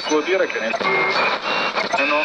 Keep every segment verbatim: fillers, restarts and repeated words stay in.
vuol dire che ne... no.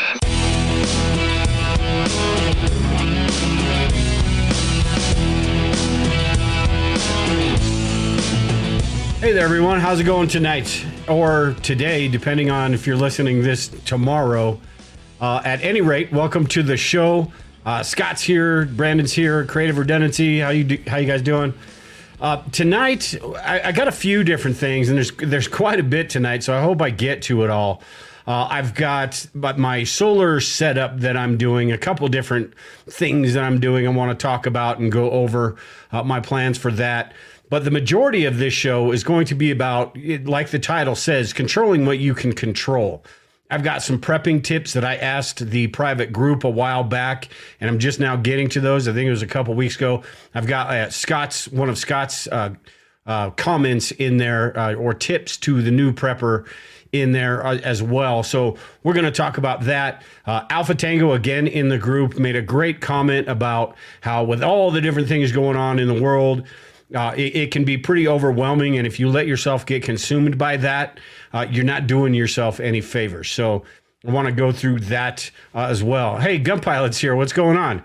Hey there, everyone. How's it going tonight? Or today, depending on if you're listening this tomorrow. Uh, at any rate, welcome to the show. Uh, Scott's here. Brandon's here. Creative Redundancy. How you do, how you guys doing? Uh, tonight, I, I got a few different things, and there's there's quite a bit tonight, so I hope I get to it all. Uh, I've got but my solar setup that I'm doing, a couple different things that I'm doing I want to talk about and go over uh, my plans for that. But the majority of this show is going to be about, like the title says, controlling what you can control. I've got some prepping tips that I asked the private group a while back, and I'm just now getting to those. I think it was a couple weeks ago. I've got uh, Scott's one of Scott's uh, uh, comments in there, uh, or tips to the new prepper in there uh, as well. So we're going to talk about that. Uh, Alpha Tango, again, in the group, made a great comment about how with all the different things going on in the world, Uh, it, it can be pretty overwhelming, and if you let yourself get consumed by that, uh, you're not doing yourself any favors. So I want to go through that uh, as well. Hey, Gun Pilot's here. What's going on?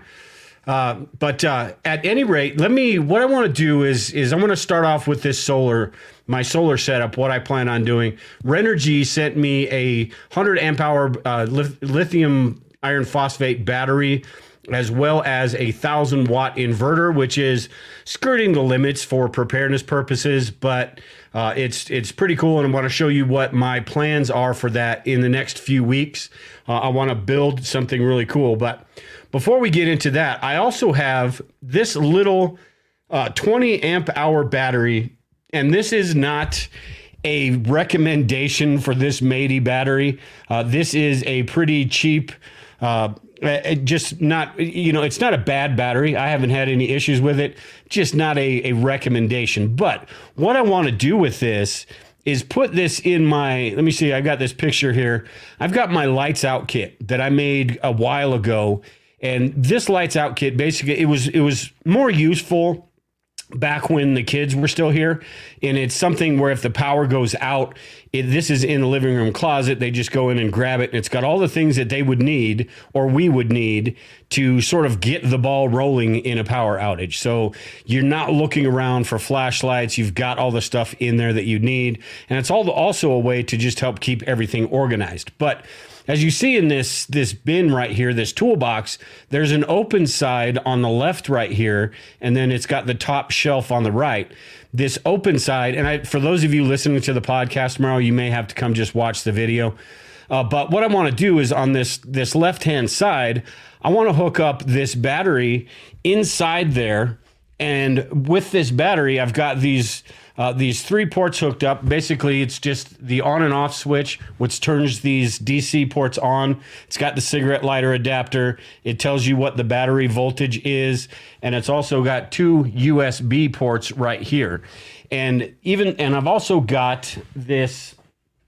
Uh, but uh, at any rate, let me. What I want to do is is I'm going to start off with this solar, my solar setup. What I plan on doing. Renergy sent me a one hundred amp hour uh, lithium iron phosphate battery, as well as a thousand watt inverter, which is skirting the limits for preparedness purposes, but uh, it's it's pretty cool, and I want to show you what my plans are for that in the next few weeks. Uh, I want to build something really cool, but before we get into that, I also have this little uh, twenty amp hour battery, and this is not a recommendation for this Mady battery. Uh, this is a pretty cheap, uh, just not, you know, it's not a bad battery. I haven't had any issues with it, just not a, a recommendation. But what I want to do with this is put this in my, let me see, I got this picture here. I've got my lights out kit that I made a while ago. And this lights out kit, basically, it was, it was more useful back when the kids were still here, and it's something where if the power goes out, it, this is in the living room closet, they just go in and grab it, and it's got all the things that they would need, or we would need, to sort of get the ball rolling in a power outage. So you're not looking around for flashlights, you've got all the stuff in there that you need, and it's all also a way to just help keep everything organized. But as you see in this this bin right here, this toolbox, there's an open side on the left right here, and then it's got the top shelf on the right. This open side, and I, for those of you listening to the podcast tomorrow, you may have to come just watch the video. Uh, but what I want to do is on this, this left-hand side, I want to hook up this battery inside there. And with this battery, I've got these... Uh, these three ports hooked up. Basically, it's just the on and off switch, which turns these D C ports on. It's got the cigarette lighter adapter. It tells you what the battery voltage is. And it's also got two U S B ports right here. And even, and I've also got this,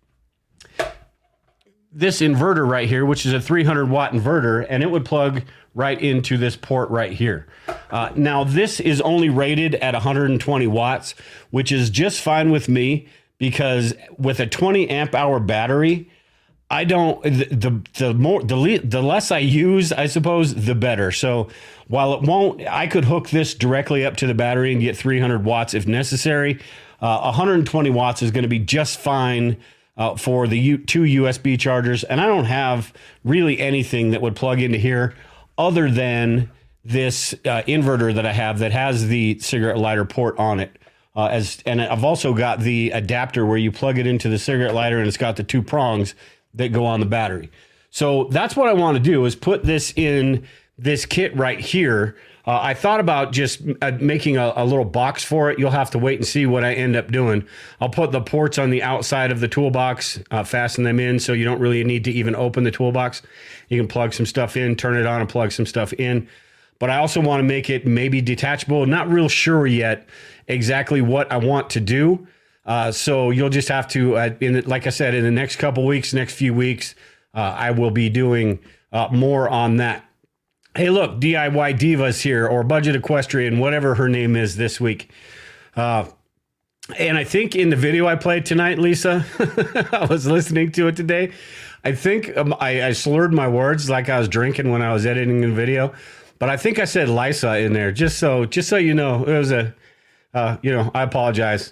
this inverter right here, which is a three hundred watt inverter, and it would plug right into this port right here. Uh, now, this is only rated at one hundred twenty watts, which is just fine with me, because with a twenty amp hour battery, I don't, the, the, the more, the, le, the less I use, I suppose, the better. So while it won't, I could hook this directly up to the battery and get three hundred watts if necessary. Uh, one hundred twenty watts is going to be just fine Uh, for the U- two U S B chargers, and I don't have really anything that would plug into here other than this uh, inverter that I have that has the cigarette lighter port on it. Uh, as and I've also got the adapter where you plug it into the cigarette lighter, and it's got the two prongs that go on the battery. So that's what I want to do, is put this in this kit right here. Uh, I thought about just uh, making a, a little box for it. You'll have to wait and see what I end up doing. I'll put the ports on the outside of the toolbox, uh, fasten them in so you don't really need to even open the toolbox. You can plug some stuff in, turn it on, and plug some stuff in. But I also want to make it maybe detachable. Not real sure yet exactly what I want to do. Uh, so you'll just have to, uh, in the, like I said, in the next couple weeks, next few weeks, uh, I will be doing uh, more on that. Hey, look, D I Y Diva's here, or Budget Equestrian, whatever her name is this week. Uh, And I think in the video I played tonight, Lisa, I was listening to it today. I think um, I, I slurred my words like I was drinking when I was editing the video, but I think I said Lisa in there. Just so, just so you know, it was a, uh, you know, I apologize.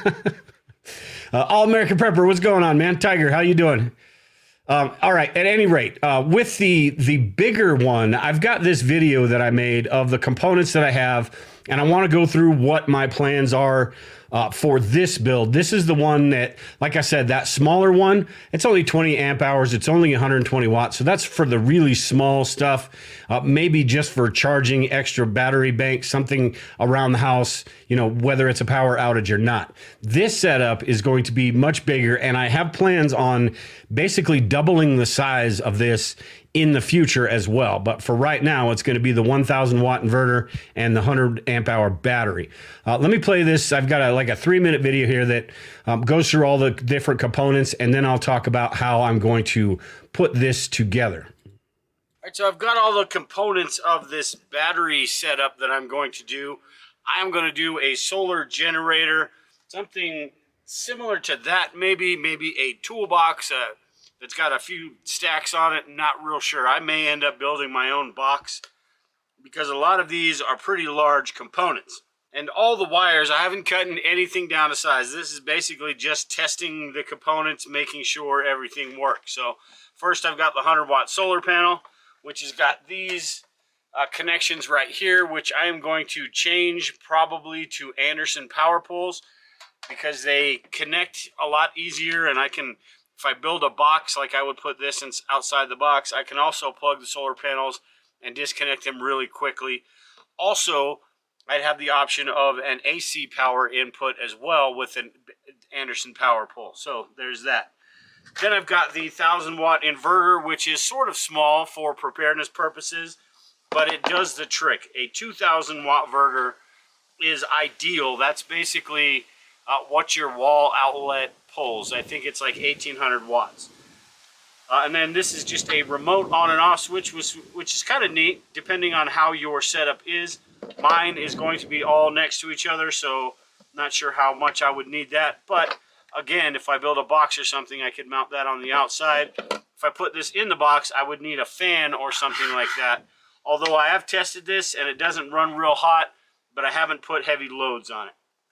uh, All American Prepper, what's going on, man? Tiger, how you doing? Um, all right. At any rate, uh, with the the bigger one, I've got this video that I made of the components that I have, and I want to go through what my plans are uh, for this build. This is the one that, like I said, that smaller one, it's only twenty amp hours. It's only one hundred twenty watts. So that's for the really small stuff, uh, maybe just for charging extra battery bank, something around the house, you know, whether it's a power outage or not. This setup is going to be much bigger, and I have plans on basically doubling the size of this in the future as well. But for right now, it's going to be the one thousand watt inverter and the one hundred amp hour battery. Uh, let me play this. I've got a, like a three minute video here that um, goes through all the different components, and then I'll talk about how I'm going to put this together. All right, so I've got all the components of this battery setup that I'm going to do. I'm going to do a solar generator, something similar to that, maybe, maybe a toolbox uh, that's got a few stacks on it. Not real sure. I may end up building my own box because a lot of these are pretty large components. And all the wires, I haven't cut anything down to size. This is basically just testing the components, making sure everything works. So first I've got the one hundred watt solar panel, which has got these uh, connections right here, which I am going to change probably to Anderson power poles, because they connect a lot easier, and I can, if I build a box like I would put this in, outside the box, I can also plug the solar panels and disconnect them really quickly. Also, I'd have the option of an A C power input as well with an Anderson power pole. So there's that. Then I've got the one thousand watt inverter, which is sort of small for preparedness purposes, but it does the trick. A two thousand watt inverter is ideal. That's basically Uh, what your wall outlet pulls. I think it's like eighteen hundred watts. Uh, and then this is just a remote on and off switch, which, which is kind of neat depending on how your setup is. Mine is going to be all next to each other, so not sure how much I would need that. But again, if I build a box or something, I could mount that on the outside. If I put this in the box, I would need a fan or something like that. Although I have tested this and it doesn't run real hot, but I haven't put heavy loads on it.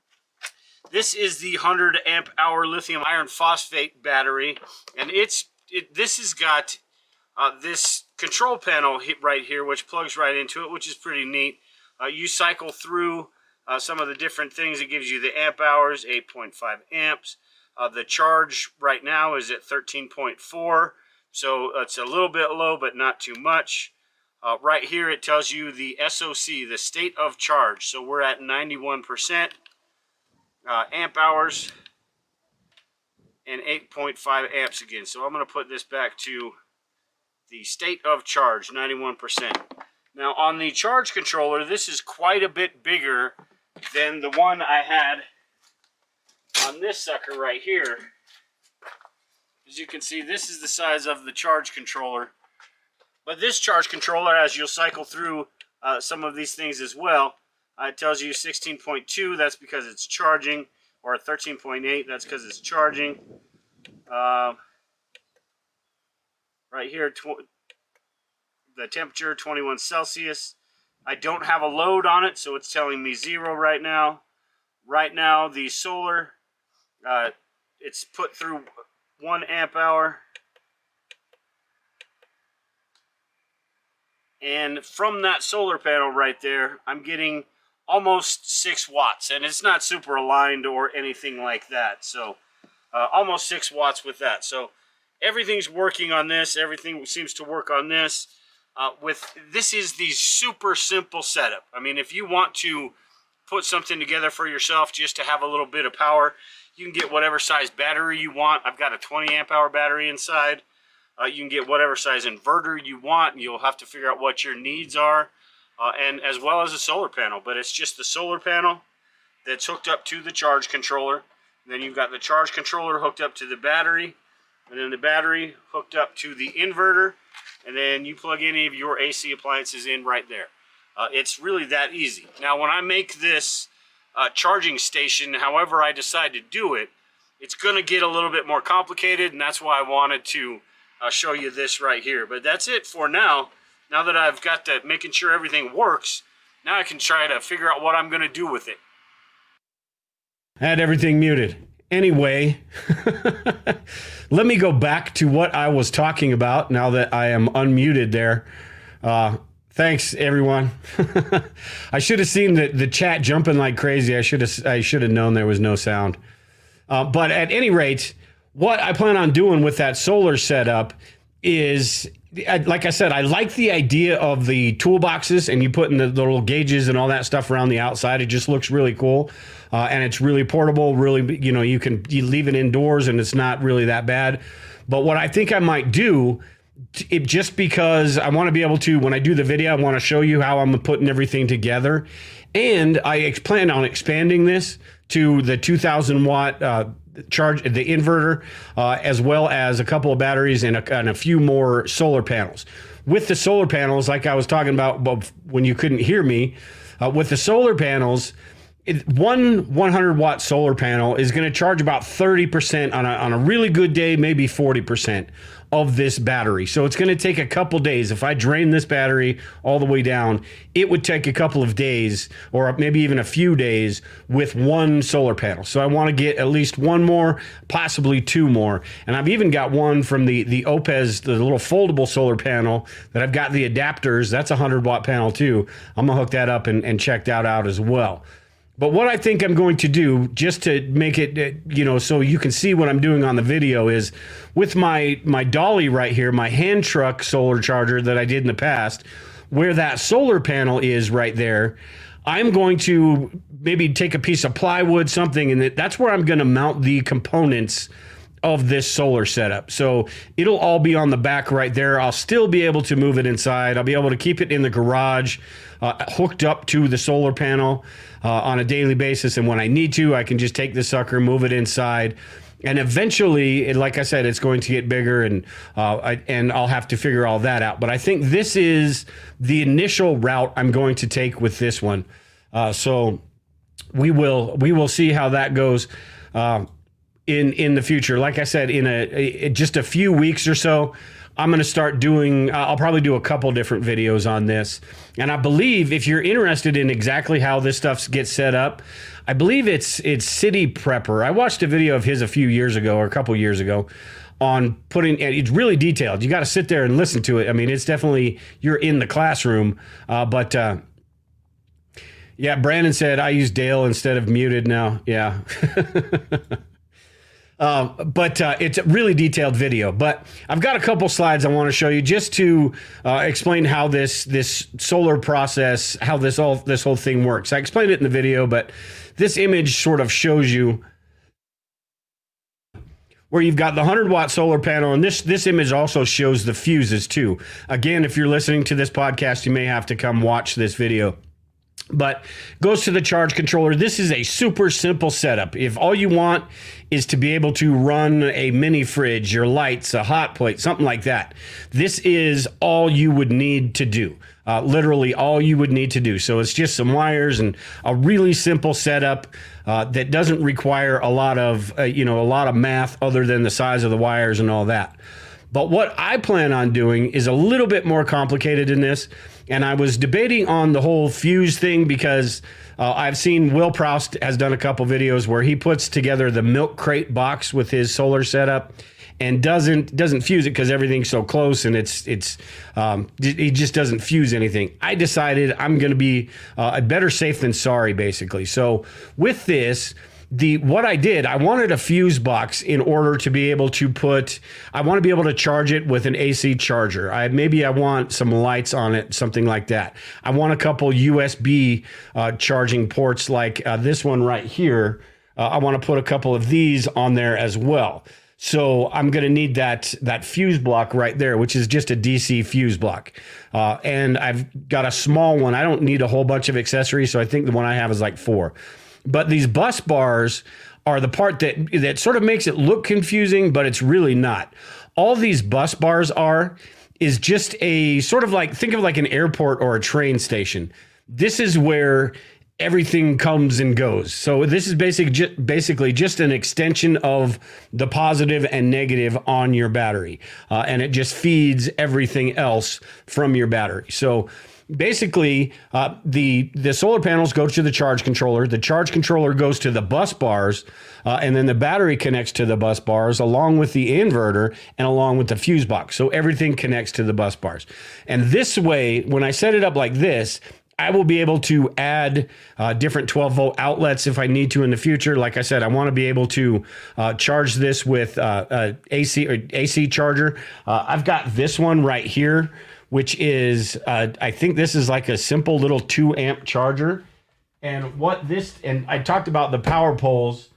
This is the one hundred amp hour lithium iron phosphate battery, and it's it, this has got uh, this control panel right here, which plugs right into it, which is pretty neat. Uh, you cycle through uh, some of the different things. It gives you the amp hours, eight point five amps. Uh, the charge right now is at thirteen point four, so it's a little bit low, but not too much. Uh, right here, it tells you the S O C, the state of charge. So we're at ninety-one percent. Uh, amp hours and eight point five amps again. So I'm going to put this back to the state of charge, ninety-one percent. Now on the charge controller, this is quite a bit bigger than the one I had on this sucker right here. As you can see, this is the size of the charge controller. But this charge controller, as you'll cycle through uh, some of these things as well, Uh, it tells you sixteen point two, that's because it's charging, or thirteen point eight, that's because it's charging. Uh, right here, the temperature, twenty-one Celsius. I don't have a load on it, so it's telling me zero right now. Right now, the solar, uh, it's put through one amp hour. And from that solar panel right there, I'm getting almost six watts, and it's not super aligned or anything like that. So uh, almost six watts with that. So everything's working on this. Everything seems to work on this. Uh, with this is the super simple setup. I mean, if you want to put something together for yourself just to have a little bit of power, you can get whatever size battery you want. I've got a twenty amp hour battery inside. Uh, you can get whatever size inverter you want. You'll have to figure out what your needs are. Uh, and as well as a solar panel, but it's just the solar panel that's hooked up to the charge controller. And then you've got the charge controller hooked up to the battery, and then the battery hooked up to the inverter, and then you plug any of your A C appliances in right there. Uh, it's really that easy. Now, when I make this uh, charging station, however I decide to do it, it's going to get a little bit more complicated, and that's why I wanted to uh, show you this right here. But that's it for now. Now that I've got that, making sure everything works, now I can try to figure out what I'm going to do with it. I had everything muted. Anyway, let me go back to what I was talking about now that I am unmuted there. Uh, thanks, everyone. I should have seen the, the chat jumping like crazy. I should have I should have known there was no sound. Uh, but at any rate, what I plan on doing with that solar setup is, like I said, I like the idea of the toolboxes and you putting the little gauges and all that stuff around the outside. It just looks really cool. Uh, and it's really portable, really, you know, you can you leave it indoors and it's not really that bad. But what I think I might do, it, just because I want to be able to, when I do the video, I want to show you how I'm putting everything together. And I ex- plan on expanding this to the two thousand watt uh, charge, the inverter, uh, as well as a couple of batteries and a, and a few more solar panels. With the solar panels, like I was talking about when you couldn't hear me, uh, with the solar panels, It, one one hundred watt solar panel is going to charge about thirty percent on a, on a really good day, maybe forty percent of this battery. So it's going to take a couple days. If I drain this battery all the way down, it would take a couple of days or maybe even a few days with one solar panel. So I want to get at least one more, possibly two more. And I've even got one from the, the Opez, the little foldable solar panel that I've got the adapters. That's a one hundred watt panel too. I'm going to hook that up and, and check that out as well. But what I think I'm going to do, just to make it, you know, so you can see what I'm doing on the video, is with my my dolly right here, my hand truck solar charger that I did in the past, where that solar panel is right there, I'm going to maybe take a piece of plywood, something, and that's where I'm going to mount the components of this solar setup. So it'll all be on the back right there. I'll still be able to move it inside. I'll be able to keep it in the garage, uh, hooked up to the solar panel uh, on a daily basis. And when I need to, I can just take the sucker, move it inside. And eventually, like I said, it's going to get bigger, and uh, I, and I'll have to figure all that out. But I think this is the initial route I'm going to take with this one. Uh, so we will we will see how that goes. Uh, in in the future. Like I said, in a, a just a few weeks or so, I'm going to start doing, uh, I'll probably do a couple different videos on this. And I believe if you're interested in exactly how this stuff gets set up, I believe it's it's City Prepper. I watched a video of his a few years ago or a couple years ago on putting, it's really detailed. You got to sit there and listen to it. I mean, it's definitely, you're in the classroom, uh, but uh, yeah, Brandon said, I use Dale instead of muted now. Yeah. Uh, but uh, it's a really detailed video. But I've got a couple slides I want to show you just to uh, explain how this this solar process, how this all this whole thing works. I explained it in the video, but this image sort of shows you where you've got the one hundred watt solar panel, and this this image also shows the fuses too. Again, if you're listening to this podcast, you may have to come watch this video. But goes to the charge controller. This is a super simple setup. If all you want is to be able to run a mini fridge, your lights, a hot plate, something like that, this is all you would need to do. Uh, literally all you would need to do. So it's just some wires and a really simple setup uh, that doesn't require a lot of, uh, you know, a lot of math other than the size of the wires and all that. But what I plan on doing is a little bit more complicated in this. And I was debating on the whole fuse thing because uh, I've seen Will Proust has done a couple videos where he puts together the milk crate box with his solar setup and doesn't doesn't fuse it because everything's so close and it's it's um, he just doesn't fuse anything. I decided I'm going to be uh, better safe than sorry, basically. So with this, The what I did, I wanted a fuse box in order to be able to put, I want to be able to charge it with an A C charger. I maybe I want some lights on it, something like that. I want a couple U S B uh, charging ports like uh, this one right here. Uh, I want to put a couple of these on there as well. So I'm going to need that that fuse block right there, which is just a D C fuse block. Uh, and I've got a small one. I don't need a whole bunch of accessories, so I think the one I have is like four. But these bus bars are the part that that sort of makes it look confusing, but it's really not. All these bus bars are is just a sort of like, think of like an airport or a train station. This is where everything comes and goes. So this is basic, ju- basically just an extension of the positive and negative on your battery. Uh, and it just feeds everything else from your battery. So basically, uh, the the solar panels go to the charge controller. The charge controller goes to the bus bars, uh, and then the battery connects to the bus bars along with the inverter and along with the fuse box. So everything connects to the bus bars. And this way, when I set it up like this, I will be able to add uh, different twelve volt outlets if I need to in the future. Like I said, I want to be able to uh, charge this with uh, a A C or A C charger. Uh, I've got this one right here, which is, uh, I think this is like a simple little two amp charger. And what this, and I talked about the power poles,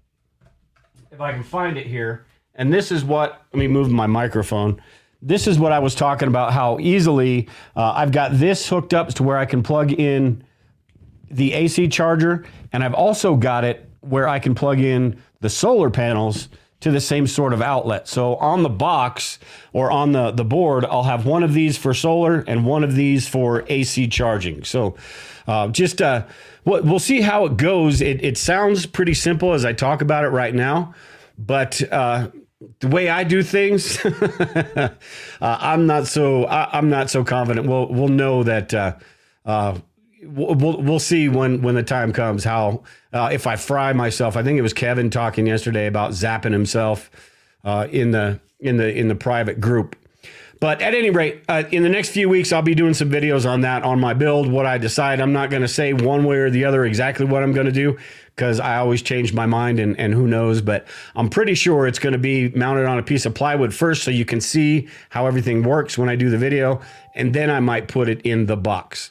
if I can find it here. And this is what, let me move my microphone. This is what I was talking about, how easily uh, I've got this hooked up to where I can plug in the A C charger. And I've also got it where I can plug in the solar panels to the same sort of outlet. So on the box or on the, the board, I'll have one of these for solar and one of these for A C charging. So uh, just uh, we'll see how it goes. It, it sounds pretty simple as I talk about it right now, but uh, the way I do things, uh, I'm not so I, I'm not so confident. We'll we'll know that. Uh, uh, We'll we'll see when, when the time comes how uh, if I fry myself. I think it was Kevin talking yesterday about zapping himself uh, in the in the in the private group. But at any rate, uh, in the next few weeks, I'll be doing some videos on that on my build. What I decide, I'm not going to say one way or the other exactly what I'm going to do because I always change my mind and and who knows. But I'm pretty sure it's going to be mounted on a piece of plywood first, so you can see how everything works when I do the video, and then I might put it in the box.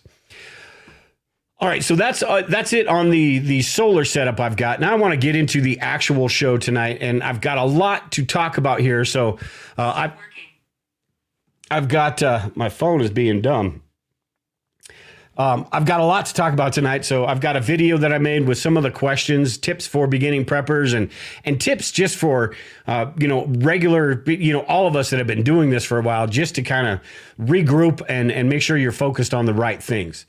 All right, so that's uh, that's it on the the solar setup I've got. Now I want to get into the actual show tonight, and I've got a lot to talk about here. So uh, I've I've got uh, my phone is being dumb. Um, I've got a lot to talk about tonight. So I've got a video that I made with some of the questions, tips for beginning preppers, and and tips just for uh, you know regular you know all of us that have been doing this for a while, just to kind of regroup and and make sure you're focused on the right things.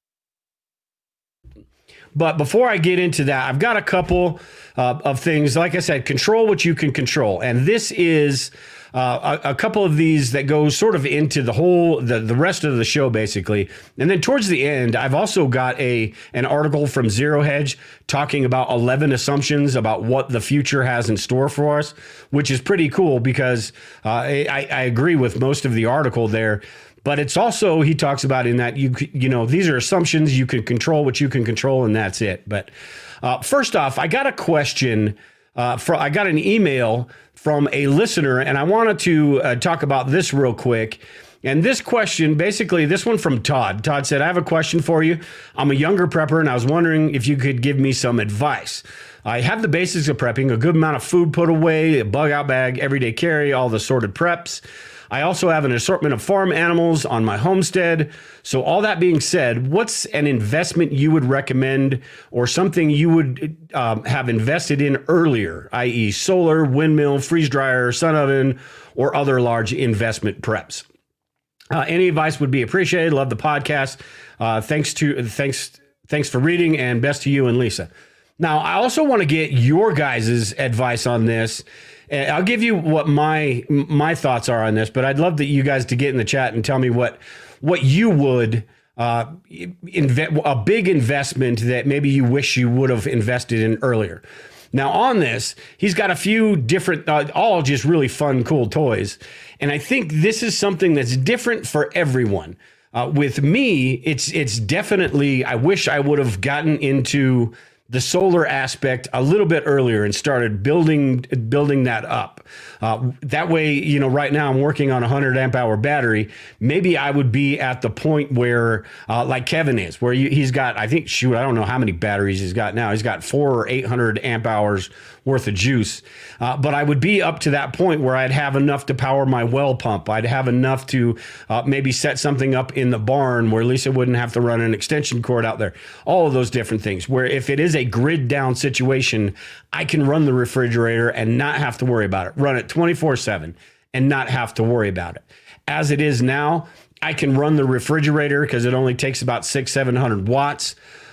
But before I get into that, I've got a couple uh, of things. Like I said, control what you can control. And this is uh, a, a couple of these that go sort of into the whole, the, the rest of the show, basically. And then towards the end, I've also got a an article from Zero Hedge talking about eleven assumptions about what the future has in store for us, which is pretty cool because uh, I, I agree with most of the article there. But it's also, he talks about in that, you you know, these are assumptions, you can control what you can control, and that's it. But uh, first off, I got a question, uh, for, I got an email from a listener, and I wanted to uh, talk about this real quick. And this question, basically, this one from Todd. Todd said, I have a question for you. I'm a younger prepper, and I was wondering if you could give me some advice. I have the basics of prepping, a good amount of food put away, a bug out bag, everyday carry, all the sorted preps. I also have an assortment of farm animals on my homestead. So all that being said, what's an investment you would recommend or something you would um, have invested in earlier, that is solar, windmill, freeze dryer, sun oven, or other large investment preps? Uh, any advice would be appreciated. Love the podcast. Uh, thanks to thanks thanks for reading, and best to you and Lisa. Now, I also want to get your guys' advice on this. I'll give you what my my thoughts are on this, but I'd love that you guys to get in the chat and tell me what what you would uh, invest a big investment that maybe you wish you would have invested in earlier. Now on this, he's got a few different, uh, all just really fun, cool toys, and I think this is something that's different for everyone. Uh, with me, it's it's definitely, I wish I would have gotten into the solar aspect a little bit earlier and started building building that up. Uh, that way, you know, right now I'm working on a one hundred amp hour battery. Maybe I would be at the point where, uh, like Kevin is, where you, he's got, I think, shoot, I don't know how many batteries he's got now. He's got four or eight hundred amp hours worth of juice. Uh, but I would be up to that point where I'd have enough to power my well pump. I'd have enough to uh, maybe set something up in the barn where Lisa wouldn't have to run an extension cord out there. All of those different things where if it is a grid down situation, I can run the refrigerator and not have to worry about it. Run it twenty-four seven and not have to worry about it. As it is now, I can run the refrigerator because it only takes about six, seven hundred watts.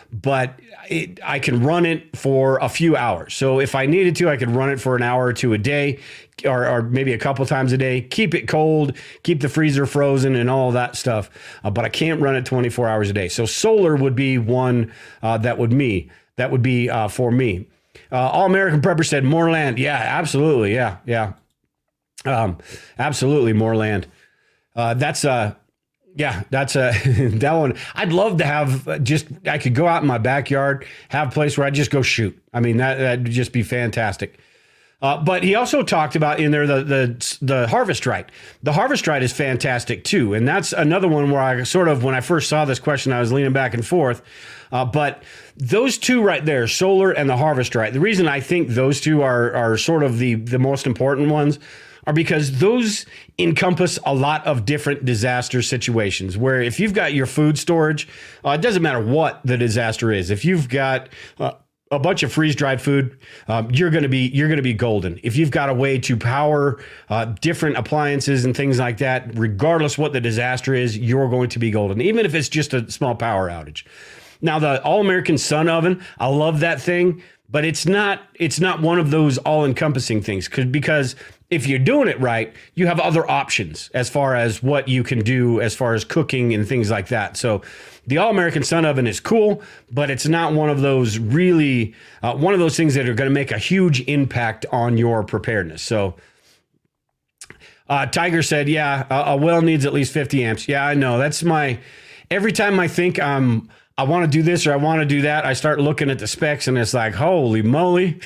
but it, I can run it for a few hours. So if I needed to, I could run it for an hour or two a day, or, or maybe a couple times a day, keep it cold, keep the freezer frozen and all that stuff. Uh, but I can't run it twenty-four hours a day. So solar would be one uh, that would me, that would be uh, for me. Uh, All American Prepper said more land. Yeah, absolutely. Yeah. Yeah. Um, absolutely more land. Uh, that's uh yeah, that's a that one. I'd love to have just, I could go out in my backyard, have a place where I just go shoot. I mean, that, that'd just be fantastic. Uh, but he also talked about in there the, the the harvest right. The harvest right is fantastic too. And that's another one where I sort of, when I first saw this question, I was leaning back and forth. Uh, but those two right there, solar and the harvest right, the reason I think those two are are sort of the, the most important ones are because those encompass a lot of different disaster situations where if you've got your food storage, uh, it doesn't matter what the disaster is. If you've got uh, a bunch of freeze-dried food, um, you're going to be you're going to be golden. If you've got a way to power uh, different appliances and things like that, regardless what the disaster is, you're going to be golden, even if it's just a small power outage. Now, the All-American Sun Oven, I love that thing, but it's not it's not one of those all-encompassing things because if you're doing it right, you have other options as far as what you can do as far as cooking and things like that. So the All-American Sun Oven is cool, but it's not one of those really, uh, one of those things that are going to make a huge impact on your preparedness. So uh, Tiger said, yeah, a, a well needs at least fifty amps. Yeah, I know. That's my, every time I think I'm, I want to do this or I want to do that, I start looking at the specs and it's like, holy moly.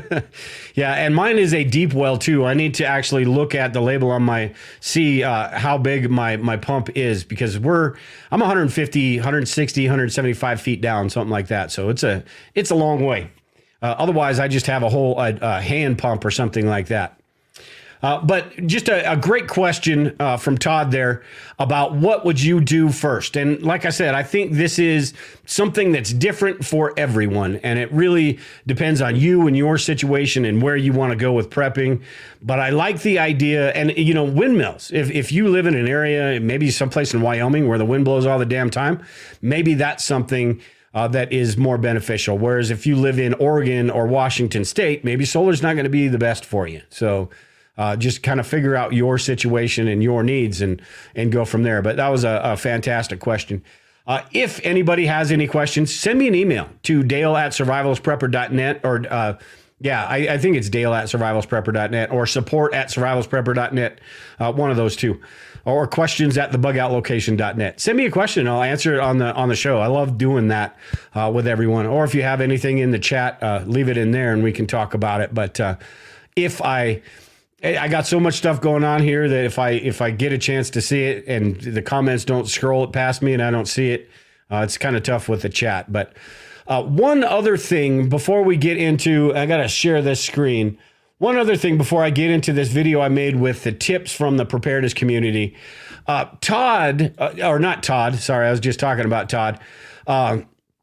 Yeah, and mine is a deep well too. I need to actually look at the label on my, see uh, how big my my pump is because we're, I'm one fifty, one sixty, one seventy-five feet down, something like that. So it's a, it's a long way. Uh, otherwise, I just have a whole a, a hand pump or something like that. Uh, but just a, a great question uh, from Todd there about what would you do first? And like I said, I think this is something that's different for everyone. And it really depends on you and your situation and where you want to go with prepping. But I like the idea. And, you know, windmills, if, if you live in an area, maybe someplace in Wyoming where the wind blows all the damn time, maybe that's something Uh, that is more beneficial. Whereas if you live in Oregon or Washington State, maybe solar's not going to be the best for you. So uh, just kind of figure out your situation and your needs and and go from there. But that was a, a fantastic question. Uh, if anybody has any questions, send me an email to Dale at survivalist prepper dot net or uh, yeah, I, I think it's Dale at survivalist prepper dot net or support at survivalist prepper dot net, uh, one of those two. Or questions at the bug out location dot net. Send me a question. I'll answer it on the on the show. I love doing that uh, with everyone. Or if you have anything in the chat, uh, leave it in there and we can talk about it. But uh, if I I got so much stuff going on here that if I if I get a chance to see it and the comments don't scroll it past me and I don't see it, uh, it's kind of tough with the chat. But uh, one other thing before we get into, I got to share this screen. One other thing before I get into this video I made with the tips from the preparedness community. Uh, Todd, uh, or not Todd, sorry, I was just talking about Todd. Uh,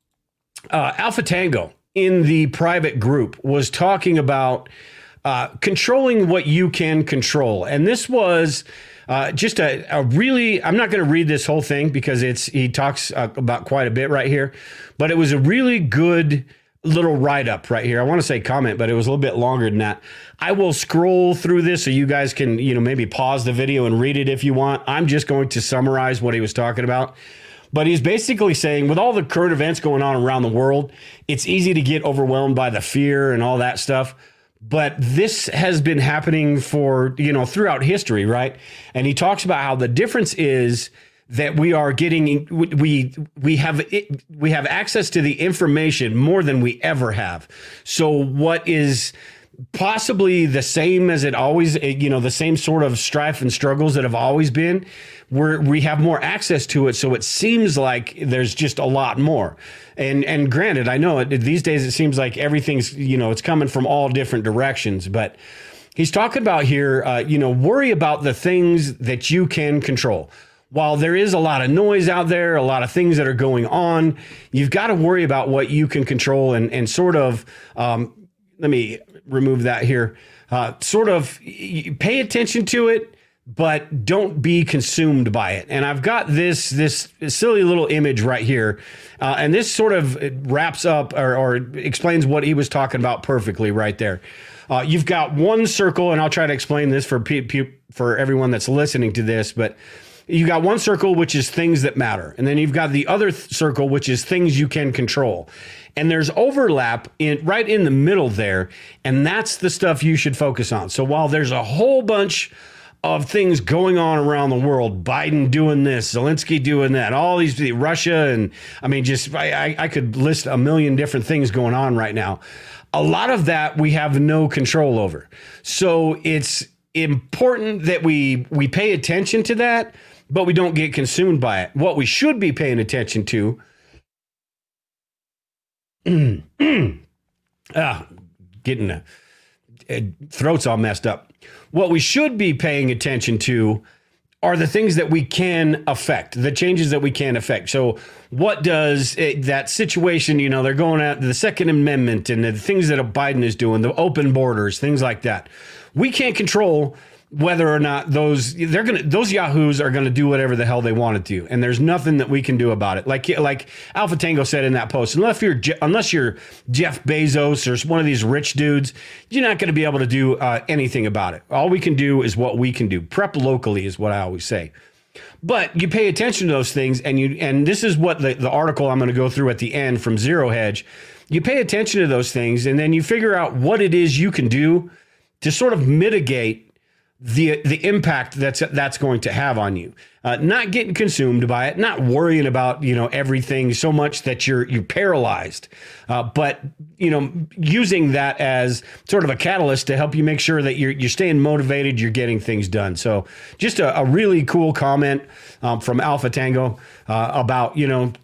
uh, Alpha Tango in the private group was talking about uh, controlling what you can control. And this was uh, just a, a really, I'm not going to read this whole thing because it's he talks uh, about quite a bit right here, but it was a really good little write-up right here. I want to say comment, but it was a little bit longer than that. I will scroll through this so you guys can, you know, maybe pause the video and read it if you want. I'm just going to summarize what he was talking about. But he's basically saying with all the current events going on around the world, it's easy to get overwhelmed by the fear and all that stuff. But this has been happening for, you know, throughout history, right? And he talks about how the difference is that we are getting, we we have we have access to the information more than we ever have. So what is possibly the same as it always, you know, the same sort of strife and struggles that have always been, we're, we have more access to it. So it seems like there's just a lot more. And and granted, I know it, these days it seems like everything's, you know, it's coming from all different directions. But he's talking about here, uh, you know, worry about the things that you can control. While there is a lot of noise out there, a lot of things that are going on, you've got to worry about what you can control and, and sort of, um, let me remove that here, uh, sort of pay attention to it, but don't be consumed by it. And I've got this this silly little image right here, uh, and this sort of wraps up or, or explains what he was talking about perfectly right there. Uh, you've got one circle, and I'll try to explain this for pe- pe- for everyone that's listening to this, but you got one circle, which is things that matter. And then you've got the other th- circle, which is things you can control. And there's overlap in right in the middle there. And that's the stuff you should focus on. So while there's a whole bunch of things going on around the world, Biden doing this, Zelensky doing that, all these, Russia, and I mean, just I, I, I could list a million different things going on right now. A lot of that we have no control over. So it's important that we we pay attention to that, but we don't get consumed by it. What we should be paying attention to, ah, getting the uh, throat's all messed up. What we should be paying attention to are the things that we can affect, the changes that we can affect. So what does it, that situation, you know, they're going at the Second Amendment and the things that Biden is doing, the open borders, things like that. We can't control whether or not those they're gonna those yahoos are gonna do whatever the hell they want to do, and there's nothing that we can do about it. Like like Alpha Tango said in that post, unless you're unless you're Jeff Bezos or one of these rich dudes, you're not going to be able to do uh, anything about it. All we can do is what we can do. Prep locally is what I always say. But you pay attention to those things, and you and this is what the, the article I'm going to go through at the end from Zero Hedge. You pay attention to those things, and then you figure out what it is you can do to sort of mitigate the the impact that's that's going to have on you. Uh, not getting consumed by it, not worrying about, you know, everything so much that you're you're paralyzed, uh, but, you know, using that as sort of a catalyst to help you make sure that you're you're staying motivated, you're getting things done. So just a, a really cool comment um, from Alpha Tango uh, about, you know,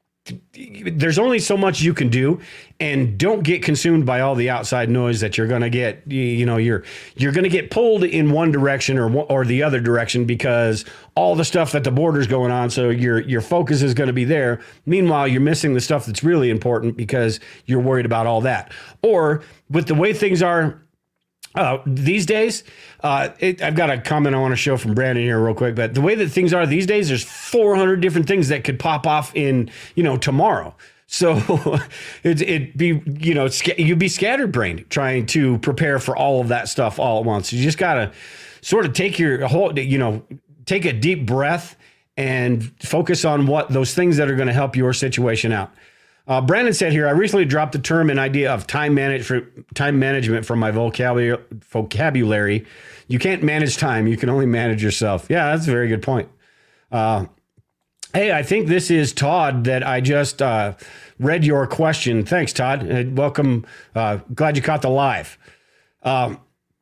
there's only so much you can do, and don't get consumed by all the outside noise that you're going to get. You, you know, you're you're going to get pulled in one direction or or the other direction because all the stuff at the border's going on. So your your focus is going to be there. Meanwhile, you're missing the stuff that's really important because you're worried about all that. Or with the way things are Uh, these days, uh, it, I've got a comment I want to show from Brandon here real quick, but the way that things are these days, there's four hundred different things that could pop off in, you know, tomorrow. So it, it'd be, you know, you'd be scatterbrained trying to prepare for all of that stuff all at once. You just got to sort of take your whole, you know, take a deep breath and focus on what those things that are going to help your situation out. Uh, Brandon said here, I recently dropped the term and idea of time manage time management from my vocabulary. vocabulary. You can't manage time. You can only manage yourself. Yeah, that's a very good point. Uh, hey, I think this is Todd that I just uh, read your question. Thanks, Todd. Uh, welcome. Uh, glad you caught the live. Um,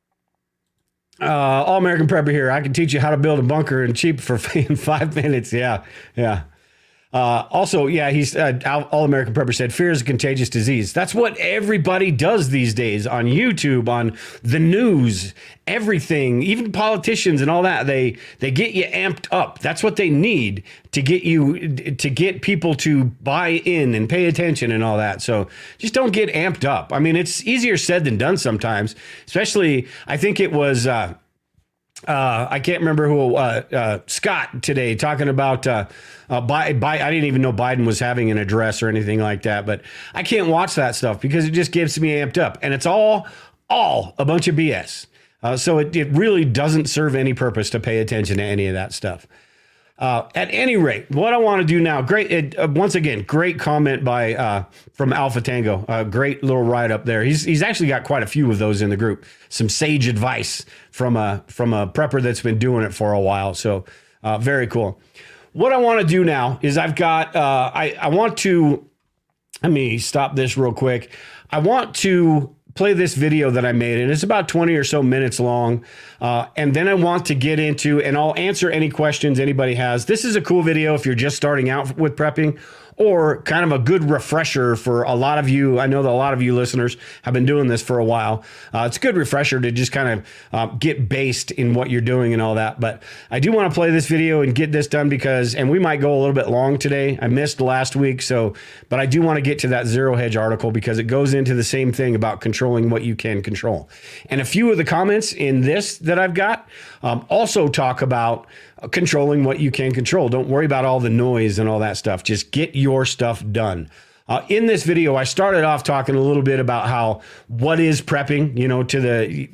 uh, All-American Prepper here. I can teach you how to build a bunker and cheap for in five minutes. Yeah, yeah. Uh, also, yeah, he's uh, All-American Prepper said, fear is a contagious disease. That's what everybody does these days on YouTube, on the news, everything, even politicians and all that. They they get you amped up. That's what they need to get you to get people to buy in and pay attention and all that. So just don't get amped up. I mean, it's easier said than done sometimes, especially I think it was uh, uh, I can't remember who uh, uh, Scott today talking about uh, uh, Bi- Bi- I didn't even know Biden was having an address or anything like that, but I can't watch that stuff because it just gets me amped up, and it's all all a bunch of B S. Uh, so it, it really doesn't serve any purpose to pay attention to any of that stuff. Uh, at any rate, what I want to do now, great, it, uh, once again, great comment by uh, from Alpha Tango, uh, great little write up there. He's he's actually got quite a few of those in the group. Some sage advice from a from a prepper that's been doing it for a while. So uh, very cool. What I want to do now is I've got uh, I I want to let me stop this real quick. I want to play this video that I made, and it's about twenty or so minutes long. Uh, and then I want to get into, and I'll answer any questions anybody has. This is a cool video if you're just starting out with prepping, or kind of a good refresher for a lot of you. I know that a lot of you listeners have been doing this for a while. Uh, it's a good refresher to just kind of uh, get based in what you're doing and all that. But I do want to play this video and get this done because, and we might go a little bit long today. I missed last week, so, but I do want to get to that Zero Hedge article because it goes into the same thing about controlling what you can control. And a few of the comments in this that I've got um, also talk about controlling what you can control. Don't worry about all the noise and all that stuff. Just get your stuff done. Uh, in this video, I started off talking a little bit about how what is prepping, you know, to the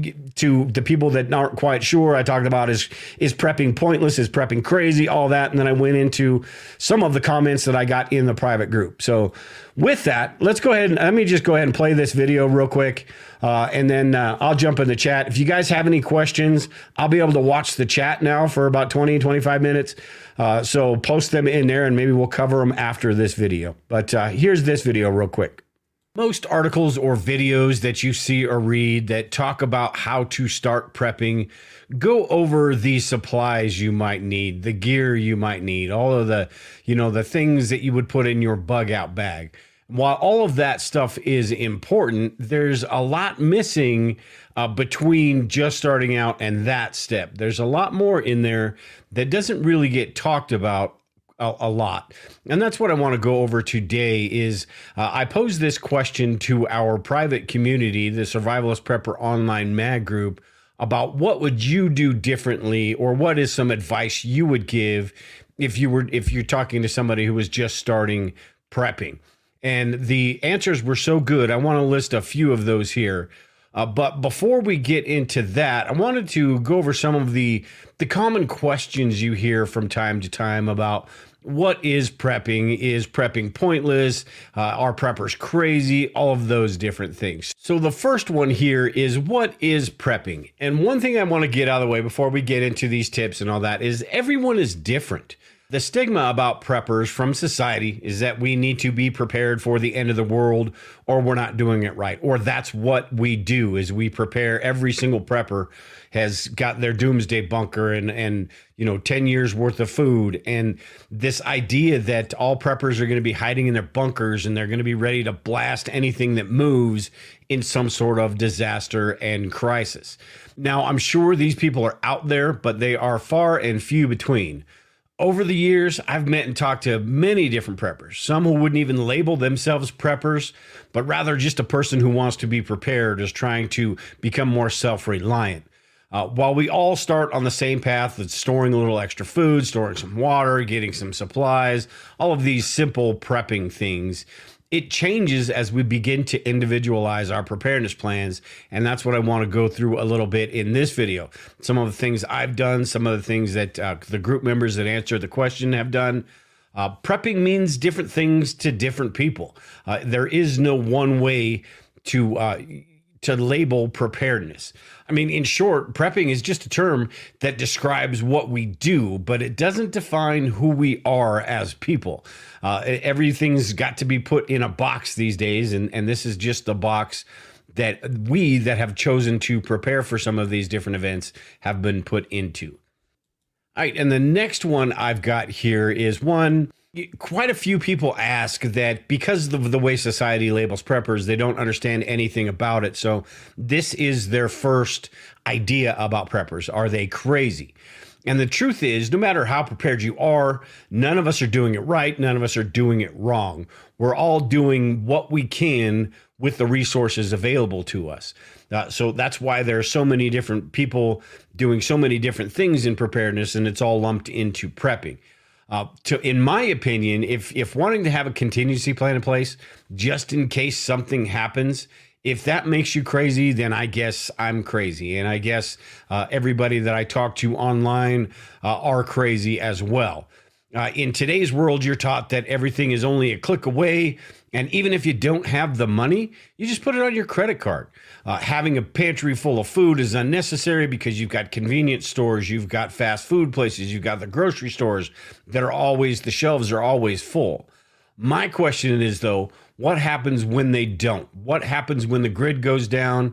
to the people that aren't quite sure. I talked about is is prepping pointless, is prepping crazy, all that. And then I went into some of the comments that I got in the private group. So with that, let's go ahead and let me just go ahead and play this video real quick. Uh, and then uh, I'll jump in the chat. If you guys have any questions, I'll be able to watch the chat now for about twenty, twenty-five minutes. Uh, so post them in there and maybe we'll cover them after this video. But uh, here's this video real quick. Most articles or videos that you see or read that talk about how to start prepping go over the supplies you might need, the gear you might need, all of the, you know, the things that you would put in your bug out bag. While all of that stuff is important, there's a lot missing uh, between just starting out and that step. There's a lot more in there that doesn't really get talked about a, a lot. And that's what I want to go over today is uh, I posed this question to our private community, the Survivalist Prepper Online Mag Group, about what would you do differently or what is some advice you would give if you were if you're talking to somebody who was just starting prepping. And the answers were so good. I want to list a few of those here. Uh, but before we get into that, I wanted to go over some of the, the common questions you hear from time to time about what is prepping? Is prepping pointless? Uh, are preppers crazy? All of those different things. So the first one here is what is prepping? And one thing I want to get out of the way before we get into these tips and all that is everyone is different. The stigma about preppers from society is that we need to be prepared for the end of the world or we're not doing it right. Or that's what we do is we prepare. Every single prepper has got their doomsday bunker and, and you know, ten years worth of food. And this idea that all preppers are going to be hiding in their bunkers and they're going to be ready to blast anything that moves in some sort of disaster and crisis. Now, I'm sure these people are out there, but they are far and few between. Over the years, I've met and talked to many different preppers, some who wouldn't even label themselves preppers, but rather just a person who wants to be prepared, is trying to become more self-reliant. Uh, while we all start on the same path of storing a little extra food, storing some water, getting some supplies, all of these simple prepping things, it changes as we begin to individualize our preparedness plans. And that's what I want to go through a little bit in this video. Some of the things I've done, some of the things that uh, the group members that answer the question have done. Uh, prepping means different things to different people. Uh, there is no one way to uh, to label preparedness. I mean, in short, prepping is just a term that describes what we do, but it doesn't define who we are as people. Uh, everything's got to be put in a box these days, and, and this is just the box that we that have chosen to prepare for some of these different events have been put into. All right, and the next one I've got here is one. Quite a few people ask that because of the way society labels preppers, they don't understand anything about it. So this is their first idea about preppers. Are they crazy? And the truth is, no matter how prepared you are, none of us are doing it right. None of us are doing it wrong. We're all doing what we can with the resources available to us. Uh, so that's why there are so many different people doing so many different things in preparedness, and it's all lumped into prepping. Uh, to, in my opinion, if if wanting to have a contingency plan in place, just in case something happens, if that makes you crazy, then I guess I'm crazy. And I guess uh, everybody that I talk to online uh, are crazy as well. Uh, in today's world, you're taught that everything is only a click away. And even if you don't have the money, you just put it on your credit card. Uh, having a pantry full of food is unnecessary because you've got convenience stores, you've got fast food places, you've got the grocery stores that are always, the shelves are always full. My question is, though, what happens when they don't? What happens when the grid goes down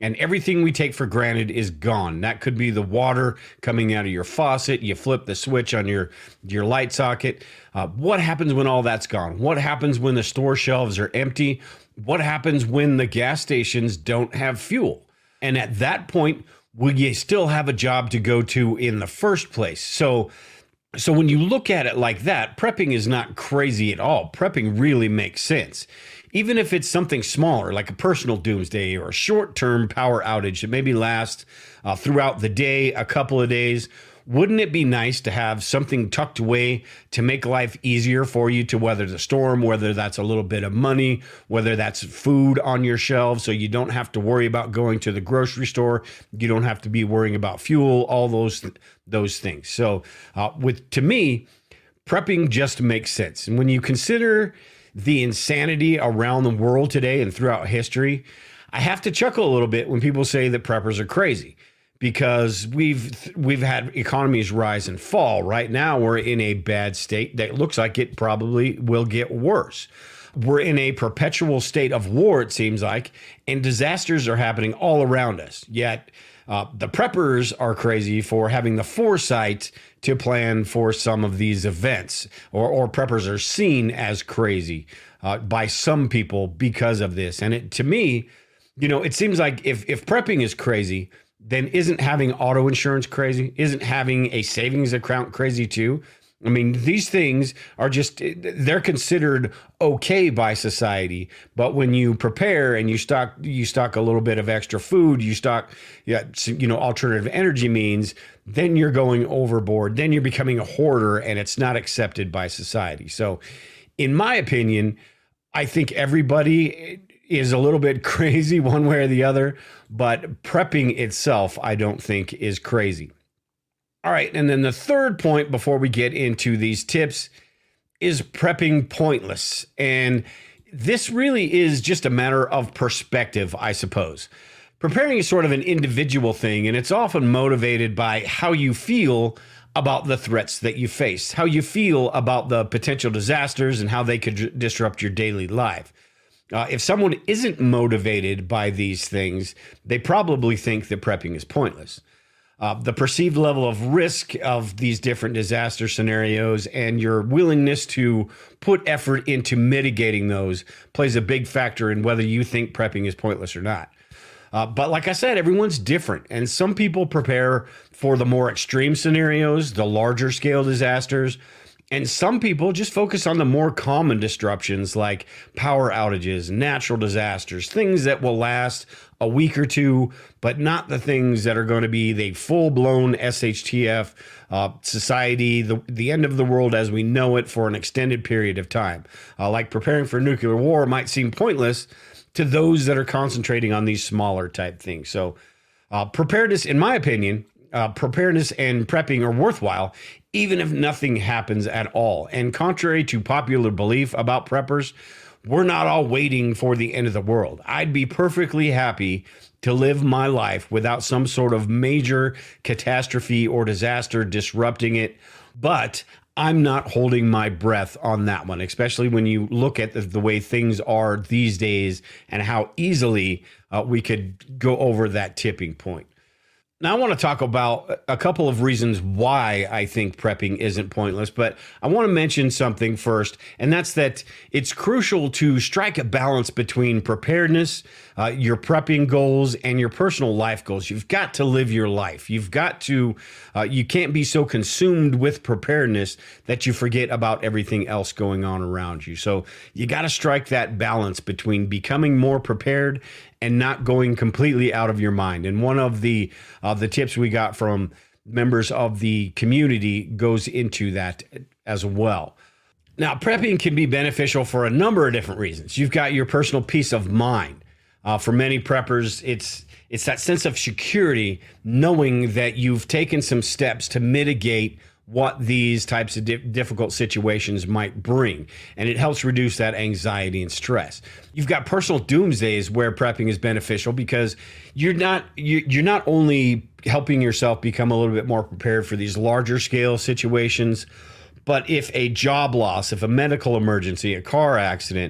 and everything we take for granted is gone. That could be the water coming out of your faucet. You flip the switch on your, your light socket. Uh, what happens when all that's gone? What happens when the store shelves are empty? What happens when the gas stations don't have fuel? And at that point, will you still have a job to go to in the first place? So, so when you look at it like that, prepping is not crazy at all. Prepping really makes sense. Even if it's something smaller, like a personal doomsday or a short-term power outage that maybe lasts uh, throughout the day, a couple of days, wouldn't it be nice to have something tucked away to make life easier for you to weather the storm, whether that's a little bit of money, whether that's food on your shelves so you don't have to worry about going to the grocery store, you don't have to be worrying about fuel, all those those things. So uh, with to me, prepping just makes sense. And when you consider the insanity around the world today and throughout history, I have to chuckle a little bit when people say that preppers are crazy, because we've we've had economies rise and fall. Right now, we're in a bad state that looks like it probably will get worse. We're in a perpetual state of war, it seems like, and disasters are happening all around us. Yet uh, the preppers are crazy for having the foresight to plan for some of these events, or, or preppers are seen as crazy uh, by some people because of this. And it, to me, you know, it seems like if if prepping is crazy, then isn't having auto insurance crazy? Isn't having a savings account crazy too? I mean, these things are just, they're considered okay by society. But when you prepare and you stock, you stock a little bit of extra food, you stock, yeah, you know, alternative energy means, then you're going overboard. Then you're becoming a hoarder and it's not accepted by society. So in my opinion, I think everybody is a little bit crazy one way or the other, but prepping itself, I don't think is crazy. All right, and then the third point before we get into these tips is prepping pointless. And this really is just a matter of perspective, I suppose. Preparing is sort of an individual thing, and it's often motivated by how you feel about the threats that you face, how you feel about the potential disasters and how they could disrupt your daily life. Uh, if someone isn't motivated by these things, they probably think that prepping is pointless. Uh, the perceived level of risk of these different disaster scenarios and your willingness to put effort into mitigating those plays a big factor in whether you think prepping is pointless or not. Uh, but like I said, everyone's different. And some people prepare for the more extreme scenarios, the larger scale disasters. And some people just focus on the more common disruptions like power outages, natural disasters, things that will last a week or two, but not the things that are going to be the full-blown S H T F uh, society, the, the end of the world as we know it for an extended period of time. Uh, like preparing for nuclear war might seem pointless to those that are concentrating on these smaller type things. So uh, preparedness, in my opinion, uh, preparedness and prepping are worthwhile, even if nothing happens at all. And contrary to popular belief about preppers, we're not all waiting for the end of the world. I'd be perfectly happy to live my life without some sort of major catastrophe or disaster disrupting it. But I'm not holding my breath on that one, especially when you look at the, the way things are these days and how easily uh, we could go over that tipping point. Now, I want to talk about a couple of reasons why I think prepping isn't pointless, but I want to mention something first, and that's that it's crucial to strike a balance between preparedness, uh, your prepping goals, and your personal life goals. You've got to live your life. You've got to, uh, you can't be so consumed with preparedness that you forget about everything else going on around you. So you got to strike that balance between becoming more prepared and not going completely out of your mind. And one of the uh, the tips we got from members of the community goes into that as well. Now, prepping can be beneficial for a number of different reasons. You've got your personal peace of mind. Uh, for many preppers, it's it's that sense of security, knowing that you've taken some steps to mitigate what these types of di- difficult situations might bring. And it helps reduce that anxiety and stress. You've got personal doomsdays where prepping is beneficial because you're not you, you're not only helping yourself become a little bit more prepared for these larger scale situations, but if a job loss, if a medical emergency, a car accident,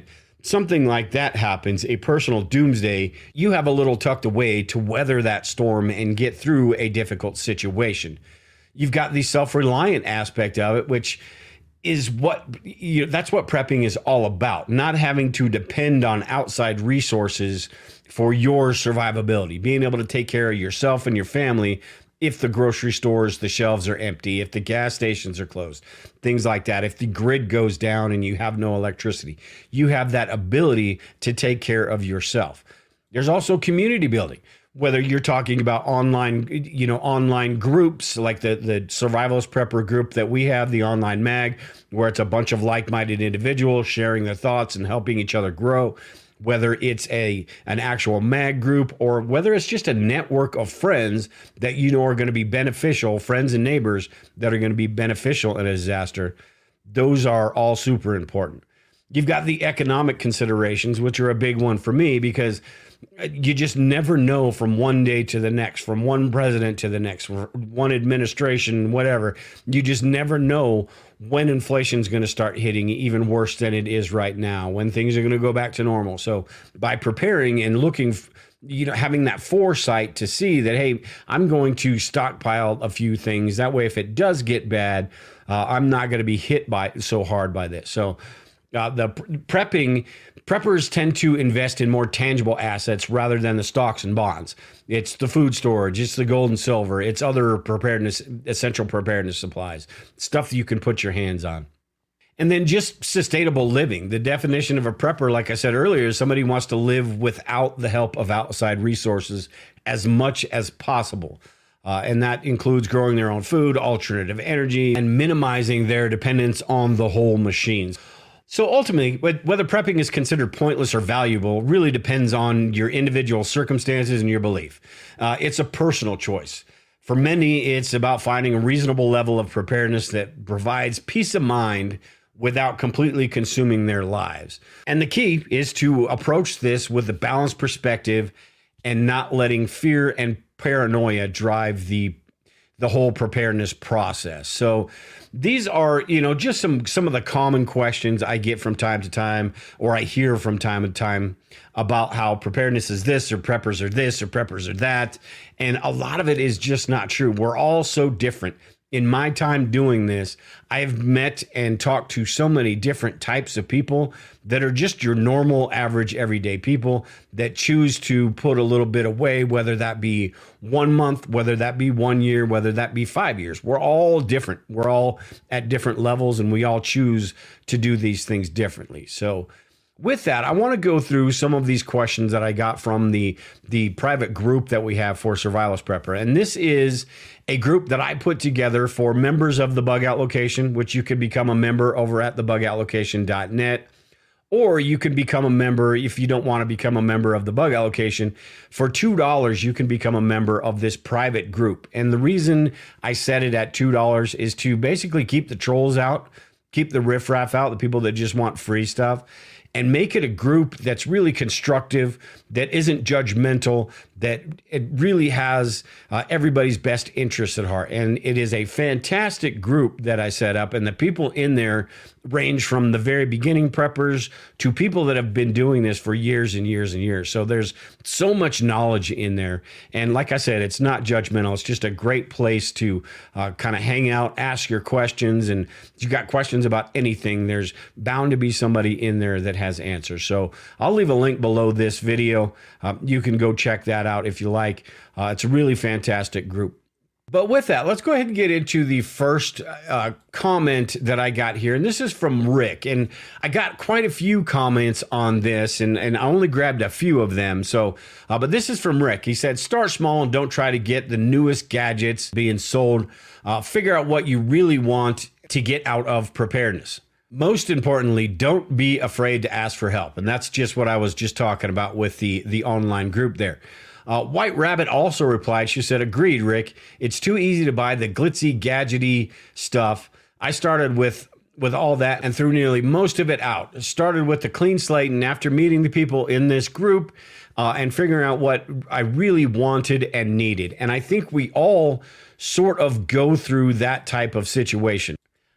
something like that happens, a personal doomsday, you have a little tucked away to weather that storm and get through a difficult situation. You've got the self-reliant aspect of it, which is what, you know, that's what prepping is all about. Not having to depend on outside resources for your survivability, being able to take care of yourself and your family if the grocery stores, the shelves are empty, if the gas stations are closed, things like that. If the grid goes down and you have no electricity, you have that ability to take care of yourself. There's also community building. Whether you're talking about online, you know, online groups like the, the Survivalist Prepper group that we have, the online mag, where it's a bunch of like-minded individuals sharing their thoughts and helping each other grow, whether it's a an actual mag group or whether it's just a network of friends that you know are going to be beneficial, friends and neighbors that are going to be beneficial in a disaster, those are all super important. You've got the economic considerations, which are a big one for me because you just never know from one day to the next, from one president to the next, one administration, whatever. You just never know when inflation is going to start hitting even worse than it is right now, when things are going to go back to normal. So by preparing and looking, you know, having that foresight to see that, hey, I'm going to stockpile a few things. That way, if it does get bad, uh, I'm not going to be hit by so hard by this. So Uh, the prepping preppers tend to invest in more tangible assets rather than the stocks and bonds. It's the food storage, it's the gold and silver, it's other preparedness, essential preparedness supplies, stuff you can put your hands on. And then just sustainable living. The definition of a prepper, like I said earlier, is somebody who wants to live without the help of outside resources as much as possible. Uh, and that includes growing their own food, alternative energy, and minimizing their dependence on the whole machines. So ultimately, whether prepping is considered pointless or valuable really depends on your individual circumstances and your belief. Uh, it's a personal choice. For many, it's about finding a reasonable level of preparedness that provides peace of mind without completely consuming their lives. And the key is to approach this with a balanced perspective and not letting fear and paranoia drive the the whole preparedness process. So these are, you know, just some some of the common questions I get from time to time, or I hear from time to time about how preparedness is this, or preppers are this, or preppers are that. And a lot of it is just not true. We're all so different. In my time doing this, I've met and talked to so many different types of people that are just your normal, average, everyday people that choose to put a little bit away, whether that be one month, whether that be one year, whether that be five years. We're all different. We're all at different levels, and we all choose to do these things differently. So with that, I want to go through some of these questions that I got from the, the private group that we have for Survivalist Prepper. And this is a group that I put together for members of the Bug Out Location, which you can become a member over at the bug out location dot net. Or you can become a member if you don't want to become a member of the Bug Out Location. For two dollars, you can become a member of this private group. And the reason I set it at two dollars is to basically keep the trolls out, keep the riffraff out, the people that just want free stuff, and make it a group that's really constructive, that isn't judgmental, that it really has uh, everybody's best interests at heart. And it is a fantastic group that I set up, and the people in there range from the very beginning preppers to people that have been doing this for years and years and years. So there's so much knowledge in there. And like I said, it's not judgmental. It's just a great place to uh, kind of hang out, ask your questions. And if you've got questions about anything, there's bound to be somebody in there that has answers. So I'll leave a link below this video. Uh, you can go check that out if you like. Uh, it's a really fantastic group. But with that, let's go ahead and get into the first uh, comment that I got here. And this is from Rick. And I got quite a few comments on this, and, and I only grabbed a few of them. So, uh, but this is from Rick. He said, start small and don't try to get the newest gadgets being sold. Uh, figure out what you really want to get out of preparedness. Most importantly, don't be afraid to ask for help. And that's just what I was just talking about with the, the online group there. Uh, White Rabbit also replied. She said, agreed, Rick. It's too easy to buy the glitzy, gadgety stuff. I started with with all that and threw nearly most of it out. Started with the clean slate, and after meeting the people in this group uh, and figuring out what I really wanted and needed. And I think we all sort of go through that type of situation.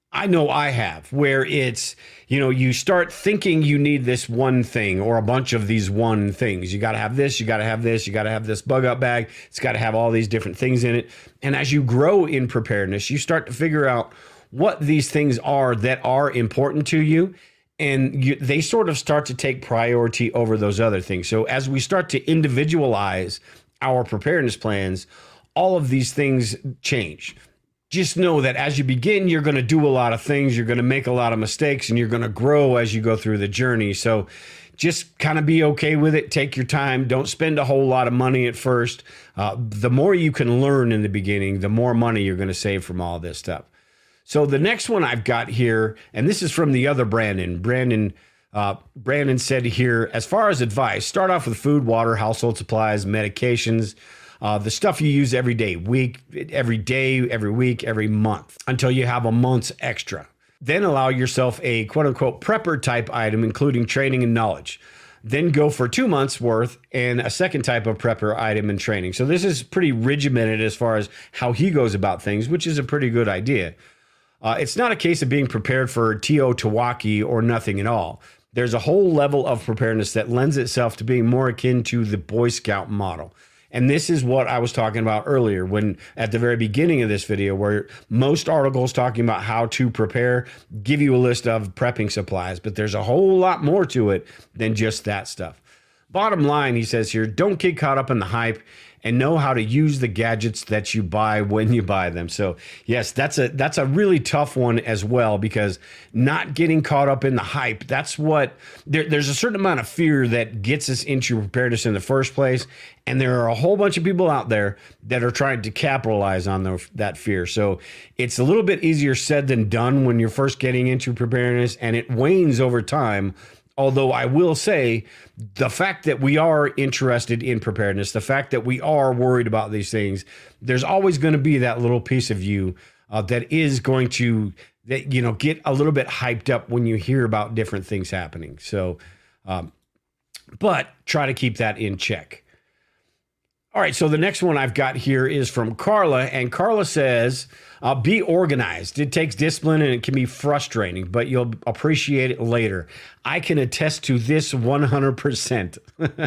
I know I have, where it's, you know, you start thinking you need this one thing or a bunch of these one things. You got to have this, you got to have this, you got to have this bug out bag. It's got to have all these different things in it. And as you grow in preparedness, you start to figure out what these things are that are important to you. And you, they sort of start to take priority over those other things. So as we start to individualize our preparedness plans, all of these things change. Just know that as you begin, you're going to do a lot of things. You're going to make a lot of mistakes, and you're going to grow as you go through the journey. So just kind of be okay with it. Take your time. Don't spend a whole lot of money at first. Uh, the more you can learn in the beginning, the more money you're going to save from all this stuff. So the next one I've got here, and this is from the other Brandon. Brandon, uh, Brandon said here, as far as advice, start off with food, water, household supplies, medications, Uh, the stuff you use every day, week, every day, every week, every month, until you have a month's extra. Then allow yourself a quote unquote prepper type item, including training and knowledge. Then go for two months worth and a second type of prepper item and training. So this is pretty regimented as far as how he goes about things, which is a pretty good idea. Uh, it's not a case of being prepared for Teotihuacan or nothing at all. There's a whole level of preparedness that lends itself to being more akin to the Boy Scout model. And this is what I was talking about earlier when at the very beginning of this video, where most articles talking about how to prepare give you a list of prepping supplies, but there's a whole lot more to it than just that stuff. Bottom line, he says here, don't get caught up in the hype and know how to use the gadgets that you buy when you buy them. So yes, that's a that's a really tough one as well, because not getting caught up in the hype, that's what, there, there's a certain amount of fear that gets us into preparedness in the first place. And there are a whole bunch of people out there that are trying to capitalize on the, that fear. So it's a little bit easier said than done when you're first getting into preparedness, and it wanes over time. Although I will say the fact that we are interested in preparedness, the fact that we are worried about these things, there's always going to be that little piece of you uh, that is going to, that, you know, get a little bit hyped up when you hear about different things happening. So, um, but try to keep that in check. All right, so the next one I've got here is from Carla, and Carla says, uh, be organized. It takes discipline and it can be frustrating, but you'll appreciate it later. I can attest to this one hundred percent.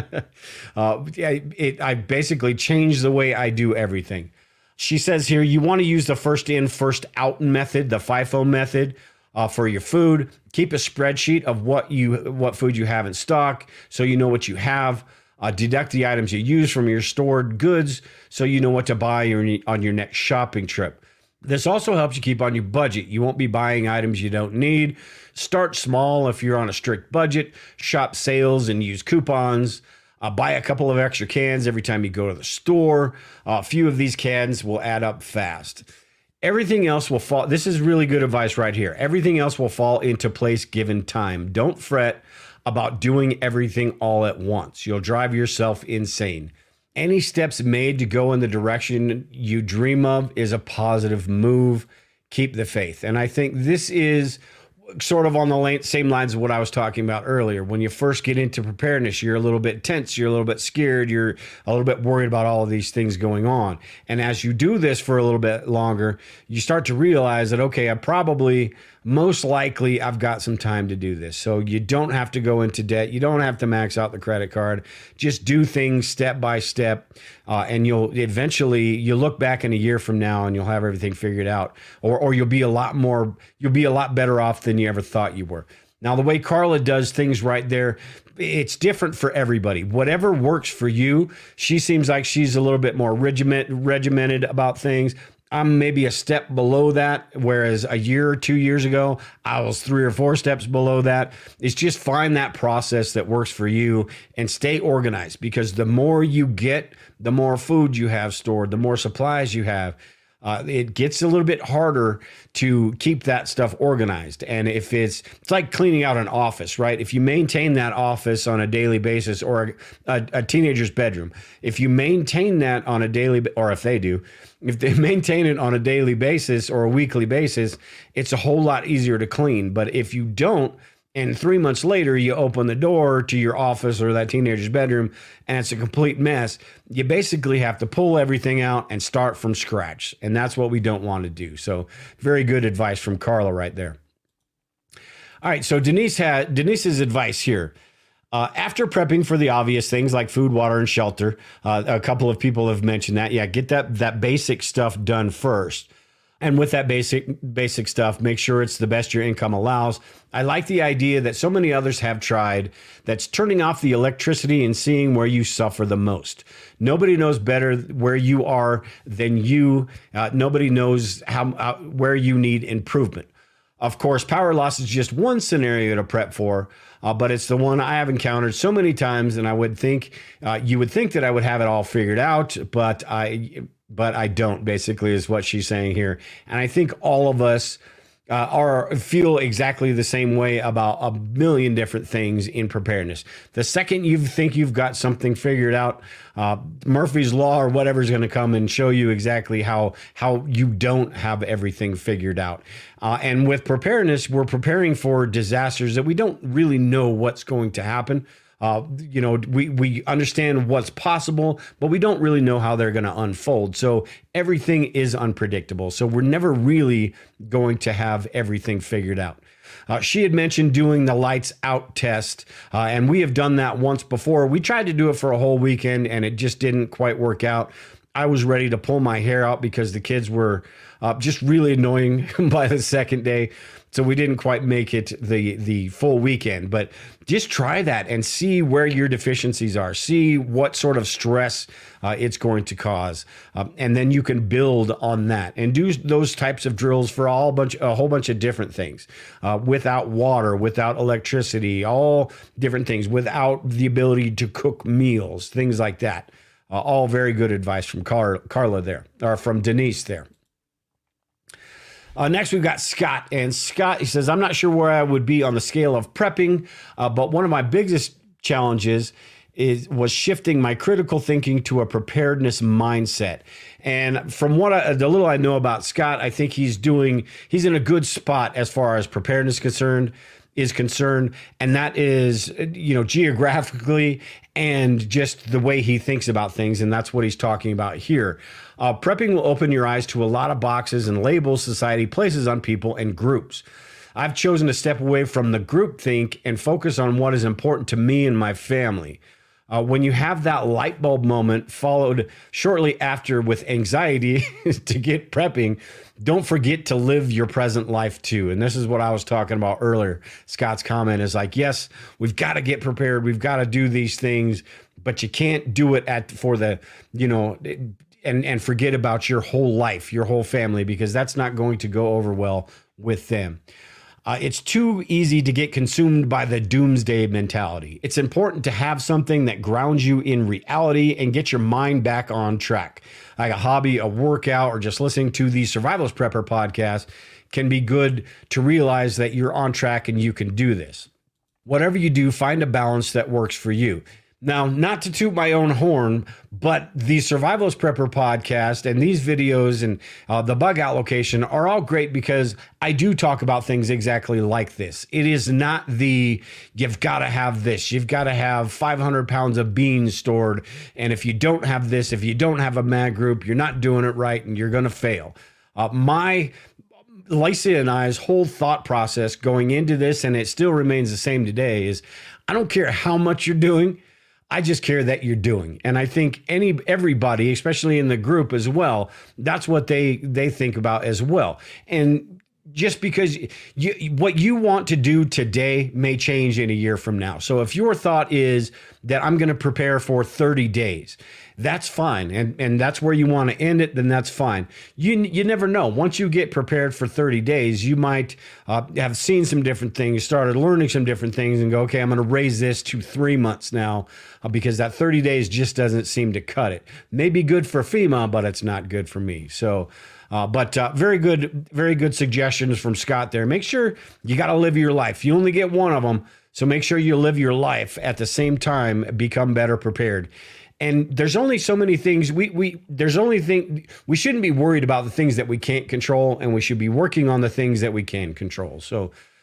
uh, it, I basically changed the way I do everything. She says here, you want to use the first in, first out method, the FIFO method. Uh, for your food. Keep a spreadsheet of what you what food you have in stock so you know what you have. Uh, deduct the items you use from your stored goods so you know what to buy on your next shopping trip. This also helps you keep on your budget. You won't be buying items you don't need. Start small if you're on a strict budget. Shop sales and use coupons. Uh, buy a couple of extra cans every time you go to the store. Uh, a few of these cans will add up fast. Everything else will fall. This is really good advice right here. Everything else will fall into place given time. Don't fret about doing everything all at once. You'll drive yourself insane. Any steps made to go in the direction you dream of is a positive move. Keep the faith. And I think this is sort of on the same lines of what I was talking about earlier. When you first get into preparedness, you're a little bit tense, you're a little bit scared, you're a little bit worried about all of these things going on. And as you do this for a little bit longer, you start to realize that, okay, I probably, most likely, I've got some time to do this. So you don't have to go into debt. You don't have to max out the credit card. Just do things step by step. Uh, and you'll eventually, you look back in a year from now and you'll have everything figured out, or, or you'll be a lot more, you'll be a lot better off than you ever thought you were. Now, the way Carla does things right there, it's different for everybody. Whatever works for you, she seems like she's a little bit more regiment, regimented about things. I'm maybe a step below that, whereas a year or two years ago, I was three or four steps below that. It's just find that process that works for you and stay organized, because the more you get, the more food you have stored, the more supplies you have. Uh, it gets a little bit harder to keep that stuff organized. And if it's, it's like cleaning out an office, right? If you maintain that office on a daily basis, or a, a, a teenager's bedroom, if you maintain that on a daily, or if they do, if they maintain it on a daily basis or a weekly basis, it's a whole lot easier to clean. But if you don't, And three months later, you open the door to your office or that teenager's bedroom, and it's a complete mess. You basically have to pull everything out and start from scratch. And that's what we don't want to do. So very good advice from Carla right there. All right, so Denise had Denise's advice here. Uh, after prepping for the obvious things like food, water, and shelter, uh, a couple of people have mentioned that. Yeah, get that that basic stuff done first. And with that basic basic stuff, make sure it's the best your income allows. I like the idea that so many others have tried. That's turning off the electricity and seeing where you suffer the most. Nobody knows better where you are than you. Uh, nobody knows how uh, where you need improvement. Of course, power loss is just one scenario to prep for, uh, but it's the one I have encountered so many times, and I would think uh, you would think that I would have it all figured out, but I. But I don't, basically, is what she's saying here. And I think all of us uh, are feel exactly the same way about a million different things in preparedness. The second you think you've got something figured out, uh, Murphy's Law or whatever is going to come and show you exactly how, how you don't have everything figured out. Uh, and with preparedness, we're preparing for disasters that we don't really know what's going to happen. Uh, you know, we, we understand what's possible, but we don't really know how they're going to unfold. So everything is unpredictable. So we're never really going to have everything figured out. Uh, she had mentioned doing the lights out test, uh, and we have done that once before. We tried to do it for a whole weekend, and it just didn't quite work out. I was ready to pull my hair out because the kids were uh, just really annoying by the second day. So we didn't quite make it the the full weekend, but just try that and see where your deficiencies are. See what sort of stress uh, it's going to cause, um, and then you can build on that and do those types of drills for all bunch a whole bunch of different things. Uh, without water, without electricity, all different things. Without the ability to cook meals, things like that. Uh, all very good advice from Car- Carla there, or from Denise there. Uh, next, we've got Scott. And Scott, he says, I'm not sure where I would be on the scale of prepping, uh, but one of my biggest challenges is was shifting my critical thinking to a preparedness mindset. And from what I, the little I know about Scott, I think he's doing, he's in a good spot as far as preparedness concerned. is concerned, and that is, you know, geographically and just the way he thinks about things, and that's what he's talking about here. Uh, prepping will open your eyes to a lot of boxes and labels society places on people and groups. I've chosen to step away from the group think and focus on what is important to me and my family. Uh, when you have that light bulb moment followed shortly after with anxiety to get prepping, don't forget to live your present life too. And this is what I was talking about earlier. Scott's comment is like, yes, we've got to get prepared. We've got to do these things, but you can't do it at for the, you know, and, and forget about your whole life, your whole family, because that's not going to go over well with them. Uh, it's too easy to get consumed by the doomsday mentality. It's important to have something that grounds you in reality and get your mind back on track. Like a hobby, a workout, or just listening to the Survivalist Prepper podcast can be good to realize that you're on track and you can do this. Whatever you do, find a balance that works for you. Now, not to toot my own horn, but the Survivalist Prepper podcast and these videos and uh, the bug out location are all great because I do talk about things exactly like this. It is not the, you've got to have this, you've got to have five hundred pounds of beans stored. And if you don't have this, if you don't have a mag group, you're not doing it right and you're going to fail. Uh, my Lacey and I's whole thought process going into this, and it still remains the same today, is I don't care how much you're doing. I just care that you're doing. And I think any everybody, especially in the group as well, that's what they they think about as well. And just because you, what you want to do today may change in a year from now. So if your thought is that I'm going to prepare for thirty days, that's fine. And, and that's where you want to end it, then that's fine. You you never know. Once you get prepared for thirty days, you might uh, have seen some different things, started learning some different things and go, okay, I'm going to raise this to three months now uh, because that thirty days just doesn't seem to cut it. Maybe good for FEMA, but it's not good for me. So Uh, but uh, very good, very good suggestions from Scott there. Make sure you got to live your life. You only get one of them. So make sure you live your life at the same time, become better prepared. And there's only so many things we, we, there's only thing, we shouldn't be worried about the things that we can't control, and we should be working on the things that we can control. So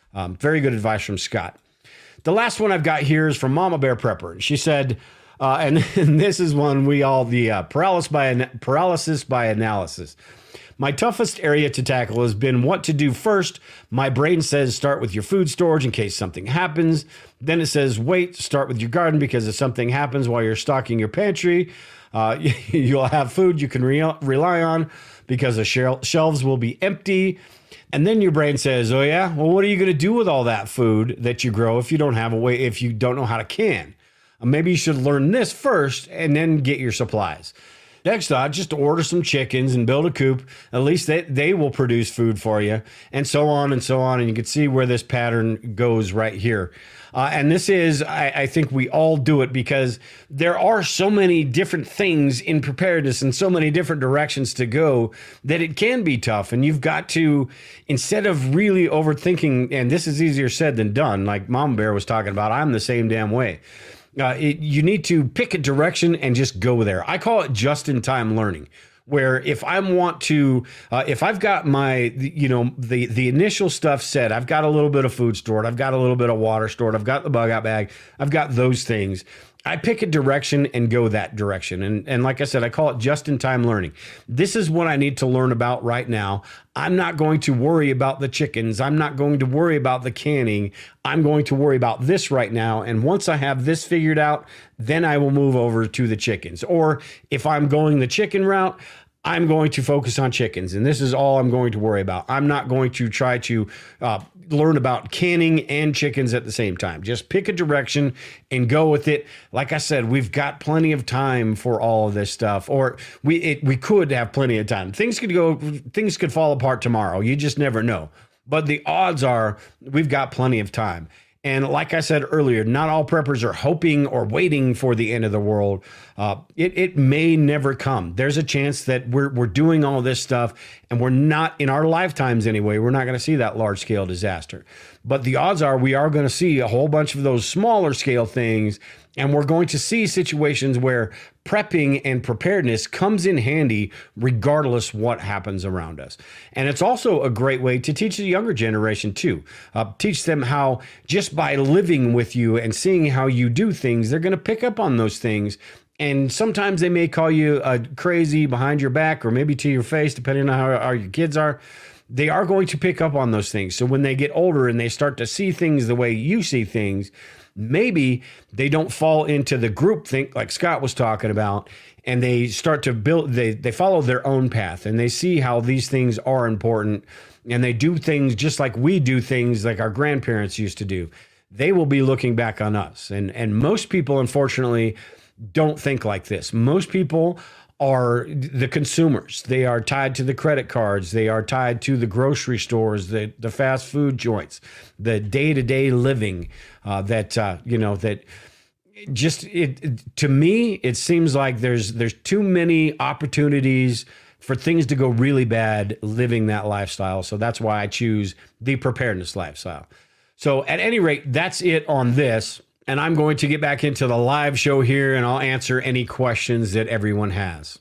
Um, very good advice from Scott. The last one I've got here is from Mama Bear Prepper. She said, uh, and, and this is one we all, the uh, paralysis by paralysis by analysis. My toughest area to tackle has been what to do first. My brain says start with your food storage in case something happens. Then it says wait, start with your garden because if something happens while you're stocking your pantry, uh, you'll have food you can re- rely on because the shel- shelves will be empty. And then your brain says, oh yeah, well, what are you going to do with all that food that you grow if you don't have a way, if you don't know how to can? Uh, maybe you should learn this first and then get your supplies. Next thought, just order some chickens and build a coop. At least they, they will produce food for you, and so on and so on. And you can see where this pattern goes right here. Uh, and this is, I, I think we all do it because there are so many different things in preparedness and so many different directions to go that it can be tough. And you've got to, instead of really overthinking, and this is easier said than done, like Mom Bear was talking about, I'm the same damn way. Uh, it, you need to pick a direction and just go there. I call it just-in-time learning, where if I want to, uh, if I've got my, you know, the the initial stuff set, I've got a little bit of food stored, I've got a little bit of water stored, I've got the bug out bag, I've got those things. I pick a direction and go that direction. And, and like I said, I call it just-in-time learning. This is what I need to learn about right now. I'm not going to worry about the chickens. I'm not going to worry about the canning. I'm going to worry about this right now. And once I have this figured out, then I will move over to the chickens. Or if I'm going the chicken route, I'm going to focus on chickens, and this is all I'm going to worry about. I'm not going to try to uh, learn about canning and chickens at the same time. Just pick a direction and go with it. Like I said, we've got plenty of time for all of this stuff, or we it, we could have plenty of time. Things could go, things could fall apart tomorrow. You just never know. But the odds are we've got plenty of time. And like I said earlier, not all preppers are hoping or waiting for the end of the world. Uh, it, it may never come. There's a chance that we're, we're doing all this stuff and we're not, in our lifetimes anyway, we're not going to see that large scale disaster. But the odds are we are going to see a whole bunch of those smaller scale things, and we're going to see situations where prepping and preparedness comes in handy regardless what happens around us. And it's also a great way to teach the younger generation too. Uh, teach them how, just by living with you and seeing how you do things, they're going to pick up on those things. And sometimes they may call you uh, crazy behind your back or maybe to your face, depending on how, how your kids are. They are going to pick up on those things. So when they get older and they start to see things the way you see things, maybe they don't fall into the group think like Scott was talking about, and they start to build, they, they follow their own path, and they see how these things are important, and they do things just like we do things like our grandparents used to do. They will be looking back on us. And, and most people, unfortunately, don't think like this. Most people are the consumers. They are tied to the credit cards. They are tied to the grocery stores, the, the fast food joints, the day-to-day living uh, that, uh, you know, that just, it, it to me, it seems like there's, there's too many opportunities for things to go really bad living that lifestyle. So that's why I choose the preparedness lifestyle. So at any rate, that's it on this. And I'm going to get back into the live show here, and I'll answer any questions that everyone has.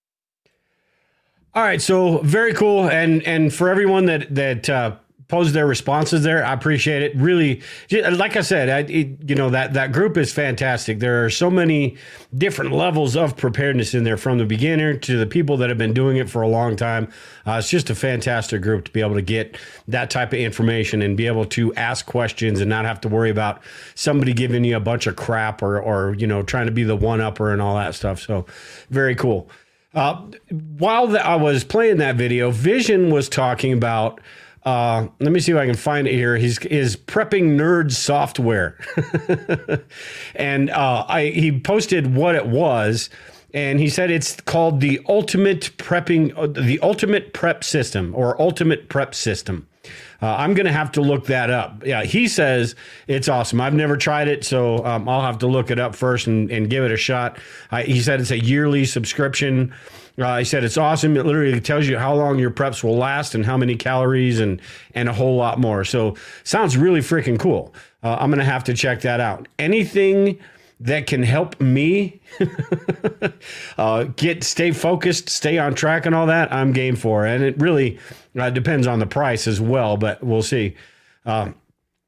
All right, so very cool. And and for everyone that that uh, posed their responses there, I appreciate it. Really, like I said, I, it, you know, that, that group is fantastic. There are so many different levels of preparedness in there, from the beginner to the people that have been doing it for a long time. Uh, it's just a fantastic group to be able to get that type of information and be able to ask questions and not have to worry about somebody giving you a bunch of crap or, or you know, trying to be the one-upper and all that stuff. So very cool. Uh, while the, I was playing that video, Vision was talking about, uh, let me see if I can find it here. He's is prepping nerd software. and uh, I he posted what it was. And he said it's called the Ultimate Prepping, uh, the Ultimate Prep System, or Ultimate Prep System. Uh, I'm going to have to look that up. Yeah, he says it's awesome. I've never tried it, so um, I'll have to look it up first and, and give it a shot. Uh, he said it's a yearly subscription. Uh, he said it's awesome. It literally tells you how long your preps will last and how many calories and, and a whole lot more. So sounds really freaking cool. Uh, I'm going to have to check that out. Anything that can help me uh, get stay focused, stay on track and all that, I'm game for. And it really uh, depends on the price as well, but we'll see. Uh,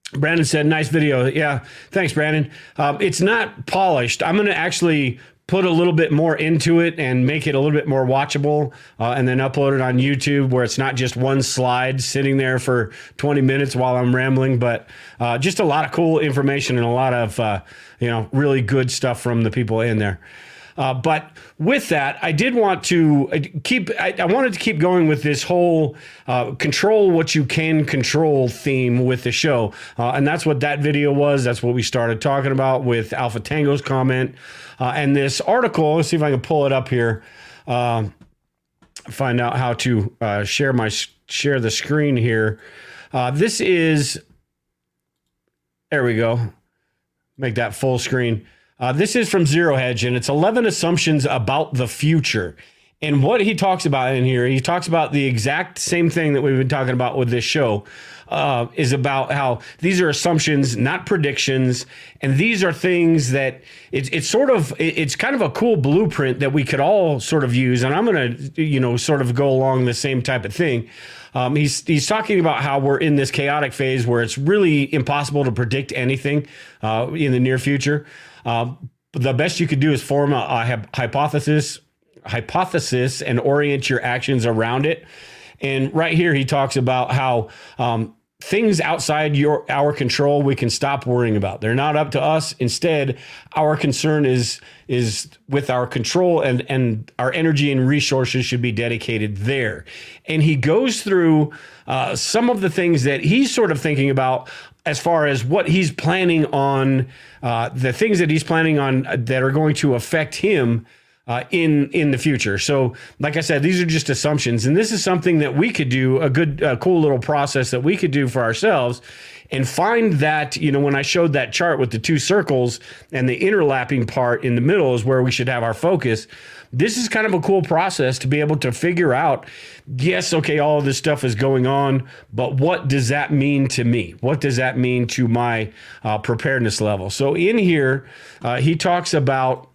Brandon said, nice video. Yeah, thanks, Brandon. Um, it's not polished. I'm going to actually put a little bit more into it and make it a little bit more watchable, uh, and then upload it on YouTube where it's not just one slide sitting there for twenty minutes while I'm rambling, but uh, just a lot of cool information and a lot of, uh, you know, really good stuff from the people in there. Uh, but with that, I did want to keep, I, I wanted to keep going with this whole uh, control what you can control theme with the show. Uh, and that's what that video was. That's what we started talking about with Alpha Tango's comment. Uh, and this article, let's see if I can pull it up here. Uh, find out how to uh, share my, share the screen here. Uh, this is, there we go. Make that full screen. Uh, this is from Zero Hedge, and it's eleven assumptions about the future. And what he talks about in here, he talks about the exact same thing that we've been talking about with this show, uh, is about how these are assumptions, not predictions. And these are things that it's it's sort of, it, it's kind of a cool blueprint that we could all sort of use. And I'm going to, you know, sort of go along the same type of thing. Um, he's he's talking about how we're in this chaotic phase where it's really impossible to predict anything uh, in the near future. Uh, the best you could do is form a, a hypothesis, hypothesis, and orient your actions around it. And right here, he talks about how um, things outside your our control we can stop worrying about. They're not up to us. Instead, our concern is is with our control, and and our energy and resources should be dedicated there. And he goes through uh, some of the things that he's sort of thinking about as far as what he's planning on, uh, the things that he's planning on that are going to affect him uh, in in the future. So, like I said, these are just assumptions, and this is something that we could do, a good, uh, cool little process that we could do for ourselves, and find that, you know, when I showed that chart with the two circles and the interlapping part in the middle is where we should have our focus. This is kind of a cool process to be able to figure out, yes, okay, all of this stuff is going on, but what does that mean to me? What does that mean to my uh, preparedness level? So in here, uh, he talks about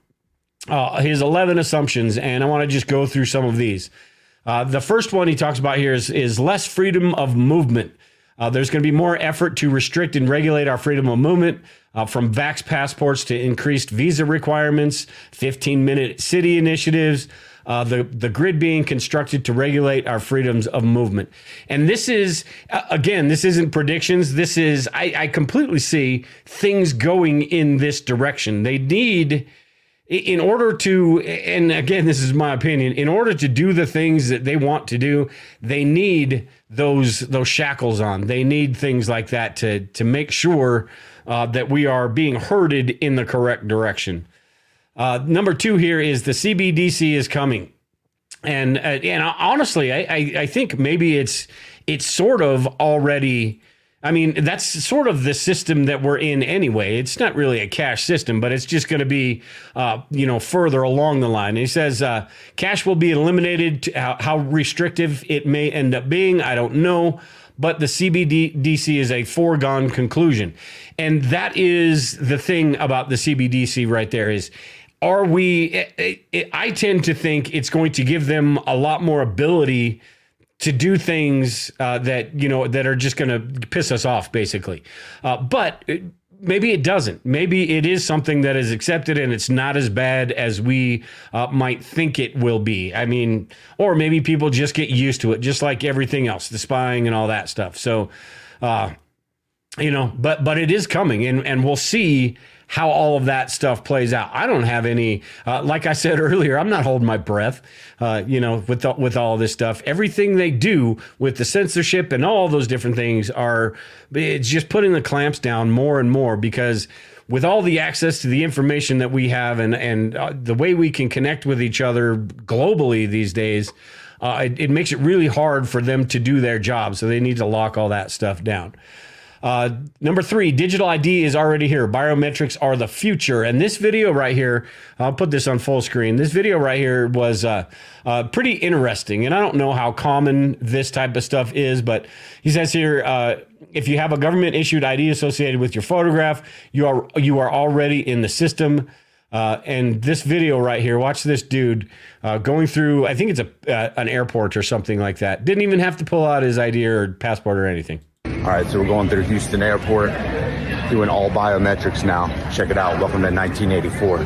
uh, his eleven assumptions, and I want to just go through some of these. Uh, the first one he talks about here is, is less freedom of movement. Uh, there's going to be more effort to restrict and regulate our freedom of movement, uh, from vax passports to increased visa requirements, fifteen-minute city initiatives, uh, the, the grid being constructed to regulate our freedoms of movement. And this is, uh, again, this isn't predictions. This is, I, I completely see things going in this direction. They need, in order to, and again, this is my opinion, in order to do the things that they want to do, they need those those shackles on. They need things like that to to make sure uh, that we are being herded in the correct direction. Uh, number two here is the C B D C is coming, and uh, and honestly, I, I I think maybe it's it's sort of already. I mean, that's sort of the system that we're in anyway. It's not really a cash system, but it's just going to be, uh, you know, further along the line. And he says uh, cash will be eliminated. To how, how restrictive it may end up being, I don't know. But the C B D C is a foregone conclusion. And that is the thing about the C B D C right there is, are we, it, it, I tend to think it's going to give them a lot more ability to do things uh, that, you know, that are just going to piss us off, basically. Uh, but maybe it doesn't. Maybe it is something that is accepted and it's not as bad as we uh, might think it will be. I mean, or maybe people just get used to it, just like everything else, the spying and all that stuff. So, uh, you know, but but it is coming, and, and we'll see how all of that stuff plays out. I don't have any, uh, like I said earlier, I'm not holding my breath, uh, you know, with the, with all this stuff. Everything they do with the censorship and all those different things are, it's just putting the clamps down more and more, because with all the access to the information that we have and, and uh, the way we can connect with each other globally these days, uh, it, it makes it really hard for them to do their job. So they need to lock all that stuff down. Uh, number three, digital I D is already here. Biometrics are the future. And this video right here, I'll put this on full screen. This video right here was uh, uh, pretty interesting. And I don't know how common this type of stuff is, but he says here, uh, if you have a government issued I D associated with your photograph, you are you are already in the system. Uh, and this video right here, watch this dude uh, going through, I think it's a uh, an airport or something like that. Didn't even have to pull out his I D or passport or anything. All right, so we're going through Houston Airport, doing all biometrics now. Check it out. Welcome to nineteen eighty-four.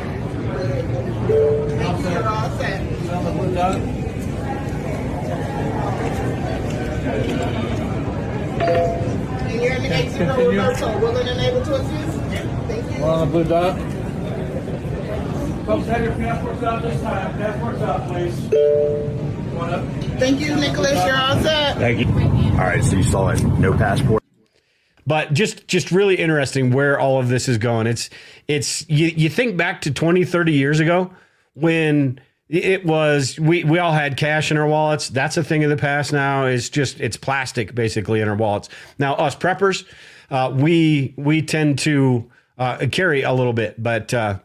You're in the next row, Roberto. Willing and able to assist? Thank you. On the blue dot. Folks, have your passports out this time. Passports out, please. One up. Thank you, Nicholas. You're all set. Thank you. All right, so you saw it. No passport. But just just really interesting where all of this is going. It's it's you, you think back to twenty, thirty years ago when it was we, we all had cash in our wallets. That's a thing of the past now. It's just it's plastic basically in our wallets. Now us preppers, uh, we we tend to uh, carry a little bit, but uh,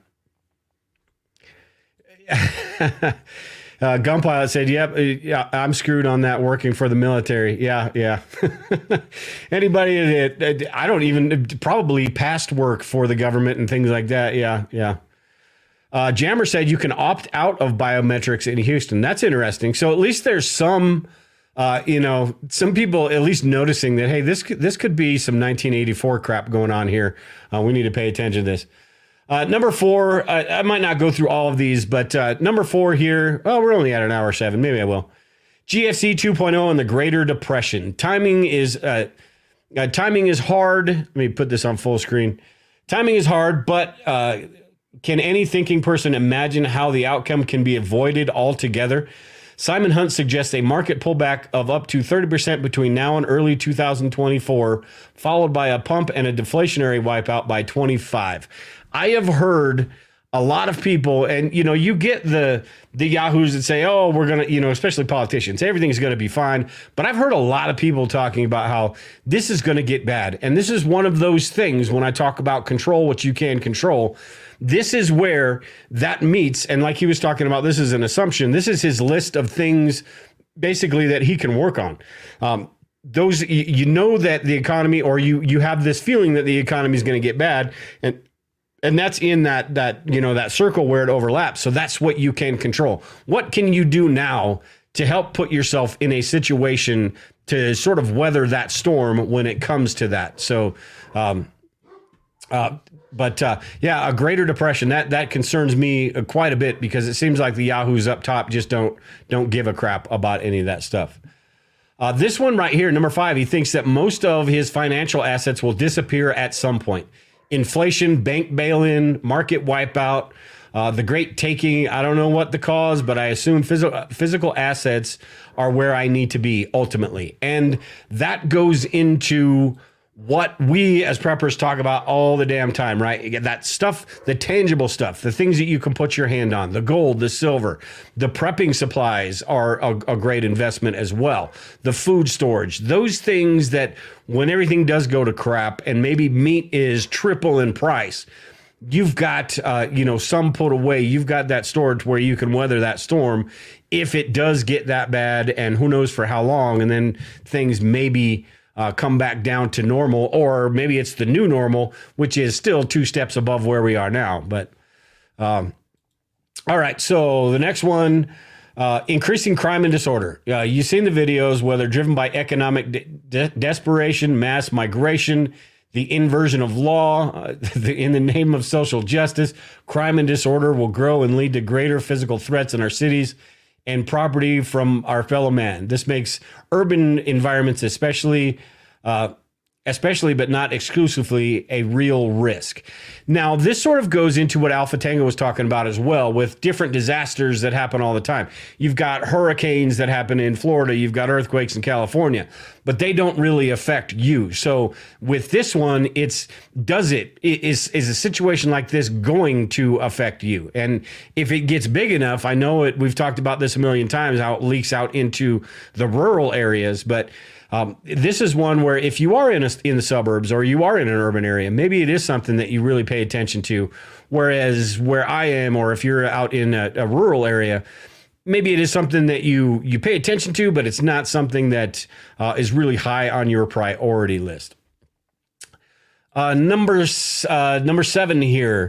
Uh, Gunpilot said, yep, uh, yeah, I'm screwed on that working for the military. Yeah, yeah. Anybody that, I don't even, probably past work for the government and things like that. Yeah, yeah. Uh, Jammer said you can opt out of biometrics in Houston. That's interesting. So at least there's some, uh, you know, some people at least noticing that, hey, this could, this could be some nineteen eighty-four crap going on here. Uh, we need to pay attention to this. Uh, number four, uh, I might not go through all of these, but uh, number four here, well, we're only at an hour seven. Maybe I will. G F C two point oh and the Greater Depression. Timing is uh, uh, timing is hard. Let me put this on full screen. Timing is hard, but uh, can any thinking person imagine how the outcome can be avoided altogether? Simon Hunt suggests a market pullback of up to thirty percent between now and early two thousand twenty-four, followed by a pump and a deflationary wipeout by twenty-five. I have heard a lot of people, and you know, you get the the yahoos that say, "Oh, we're gonna," you know, especially politicians, everything's gonna be fine. But I've heard a lot of people talking about how this is gonna get bad, and this is one of those things. When I talk about control what you can control, this is where that meets. And like he was talking about, this is an assumption. This is his list of things, basically, that he can work on. Um, those you, you know that the economy, or you you have this feeling that the economy is going to get bad, and. And that's in that, that, you know, that circle where it overlaps. So that's what you can control. What can you do now to help put yourself in a situation to sort of weather that storm when it comes to that? So, um, uh, but uh, yeah, a Greater Depression, that that concerns me quite a bit, because it seems like the yahoos up top just don't don't give a crap about any of that stuff. Uh, this one right here, number five, he thinks that most of his financial assets will disappear at some point. Inflation, bank bail-in, market wipeout, uh, the great taking. I don't know what the cause, but I assume physical physical assets are where I need to be ultimately. And that goes into what we as preppers talk about all the damn time, right? That stuff, the tangible stuff, the things that you can put your hand on, the gold, the silver, the prepping supplies are a, a great investment as well. The food storage, those things that when everything does go to crap and maybe meat is triple in price, you've got, uh, you know, some put away. You've got that storage where you can weather that storm if it does get that bad, and who knows for how long. And then things maybe Uh, come back down to normal, or maybe it's the new normal, which is still two steps above where we are now. But um, all right, so the next one, uh, increasing crime and disorder. Uh, you've seen the videos, whether driven by economic de- de- desperation, mass migration, the inversion of law, uh, the, in the name of social justice, crime and disorder will grow and lead to greater physical threats in our cities and property from our fellow man. This makes urban environments especially, uh, especially but not exclusively, a real risk. Now, this sort of goes into what Alpha Tango was talking about as well, with different disasters that happen all the time. You've got hurricanes that happen in Florida. You've got earthquakes in California, but they don't really affect you. So with this one, it's, does it, is, is a situation like this going to affect you? And if it gets big enough, I know it, we've talked about this a million times, how it leaks out into the rural areas, but Um, this is one where if you are in a, in the suburbs, or you are in an urban area, maybe it is something that you really pay attention to. Whereas where I am, or if you're out in a, a rural area, maybe it is something that you you pay attention to, but it's not something that uh, is really high on your priority list. Uh, numbers uh, number seven here.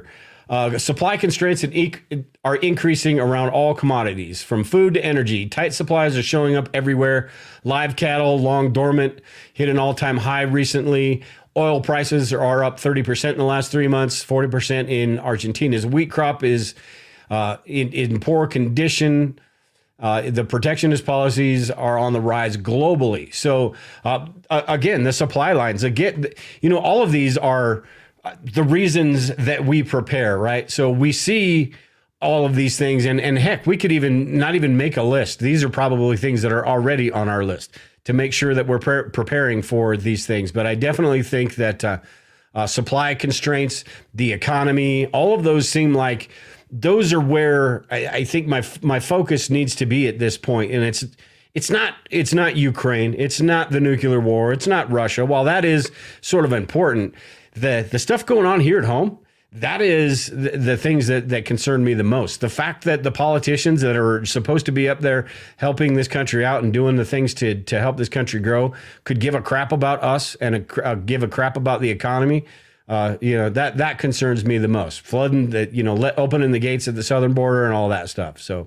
Uh, supply constraints are increasing around all commodities, from food to energy. Tight supplies are showing up everywhere. Live cattle, long dormant, hit an all-time high recently. Oil prices are up thirty percent in the last three months, forty percent in Argentina's wheat crop is uh, in, in poor condition. Uh, the protectionist policies are on the rise globally. So, uh, again, the supply lines, again, you know, all of these are the reasons that we prepare, right? So we see all of these things, and, and heck, we could even not even make a list. These are probably things that are already on our list to make sure that we're pre- preparing for these things. But I definitely think that uh, uh, supply constraints, the economy, all of those seem like those are where I, I think my my focus needs to be at this point. And it's it's not it's not Ukraine, it's not the nuclear war, it's not Russia. While that is sort of important, the the stuff going on here at home, that is the, the things that, that concern me the most. The fact that the politicians that are supposed to be up there helping this country out and doing the things to to help this country grow could give a crap about us and a, uh, give a crap about the economy. Uh, you know, that that concerns me the most. Flooding, the, you know, let, opening the gates at the southern border and all that stuff. So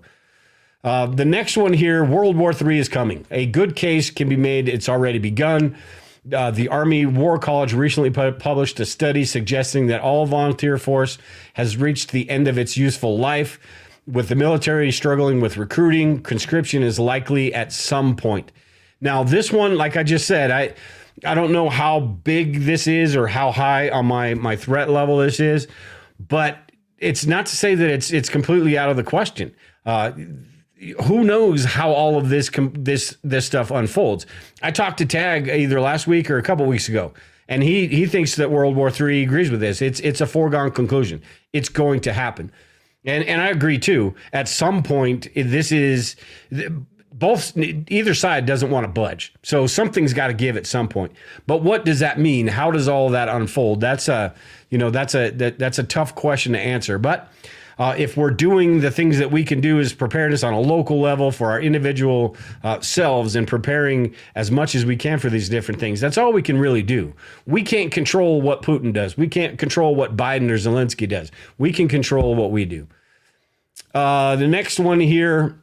uh, the next one here, World War Three is coming. A good case can be made. It's already begun. Uh, the Army War College recently pu- published a study suggesting that all volunteer force has reached the end of its useful life. With the military struggling with recruiting, conscription is likely at some point. Now, this one, like I just said, I I don't know how big this is or how high on my, my threat level this is, but it's not to say that it's it's completely out of the question. Uh, who knows how all of this com- this this stuff unfolds? I talked to Tag either last week or a couple weeks ago, and he he thinks that World War Three agrees with this. It's it's a foregone conclusion. It's going to happen, and and I agree too. At some point, this is. Both either side doesn't want to budge, so something's got to give at some point. But what does that mean? How does all of that unfold? That's a you know that's a that, that's a tough question to answer. But uh, if we're doing the things that we can do as preparedness on a local level for our individual uh, selves and preparing as much as we can for these different things, that's all we can really do. We can't control what Putin does. We can't control what Biden or Zelensky does. We can control what we do. Uh, the next one here.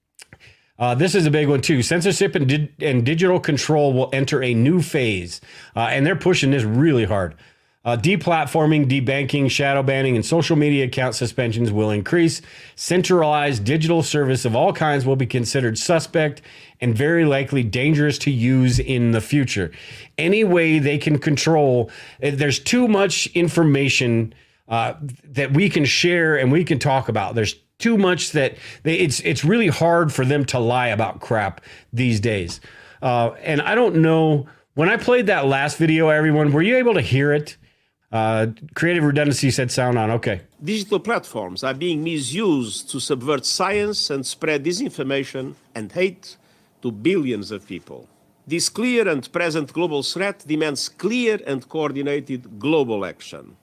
Uh, this is a big one, too. Censorship and, di- and digital control will enter a new phase, uh, and they're pushing this really hard. Uh, deplatforming, debanking, shadow banning, and social media account suspensions will increase. Centralized digital service of all kinds will be considered suspect and very likely dangerous to use in the future. Any way they can control, there's too much information uh, that we can share and we can talk about. There's too much that they, it's it's really hard for them to lie about crap these days. Uh, and I don't know, when I played that last video, everyone, were you able to hear it? Uh, Creative Redundancy said sound on. Okay. Digital platforms are being misused to subvert science and spread disinformation and hate to billions of people. This clear and present global threat demands clear and coordinated global action.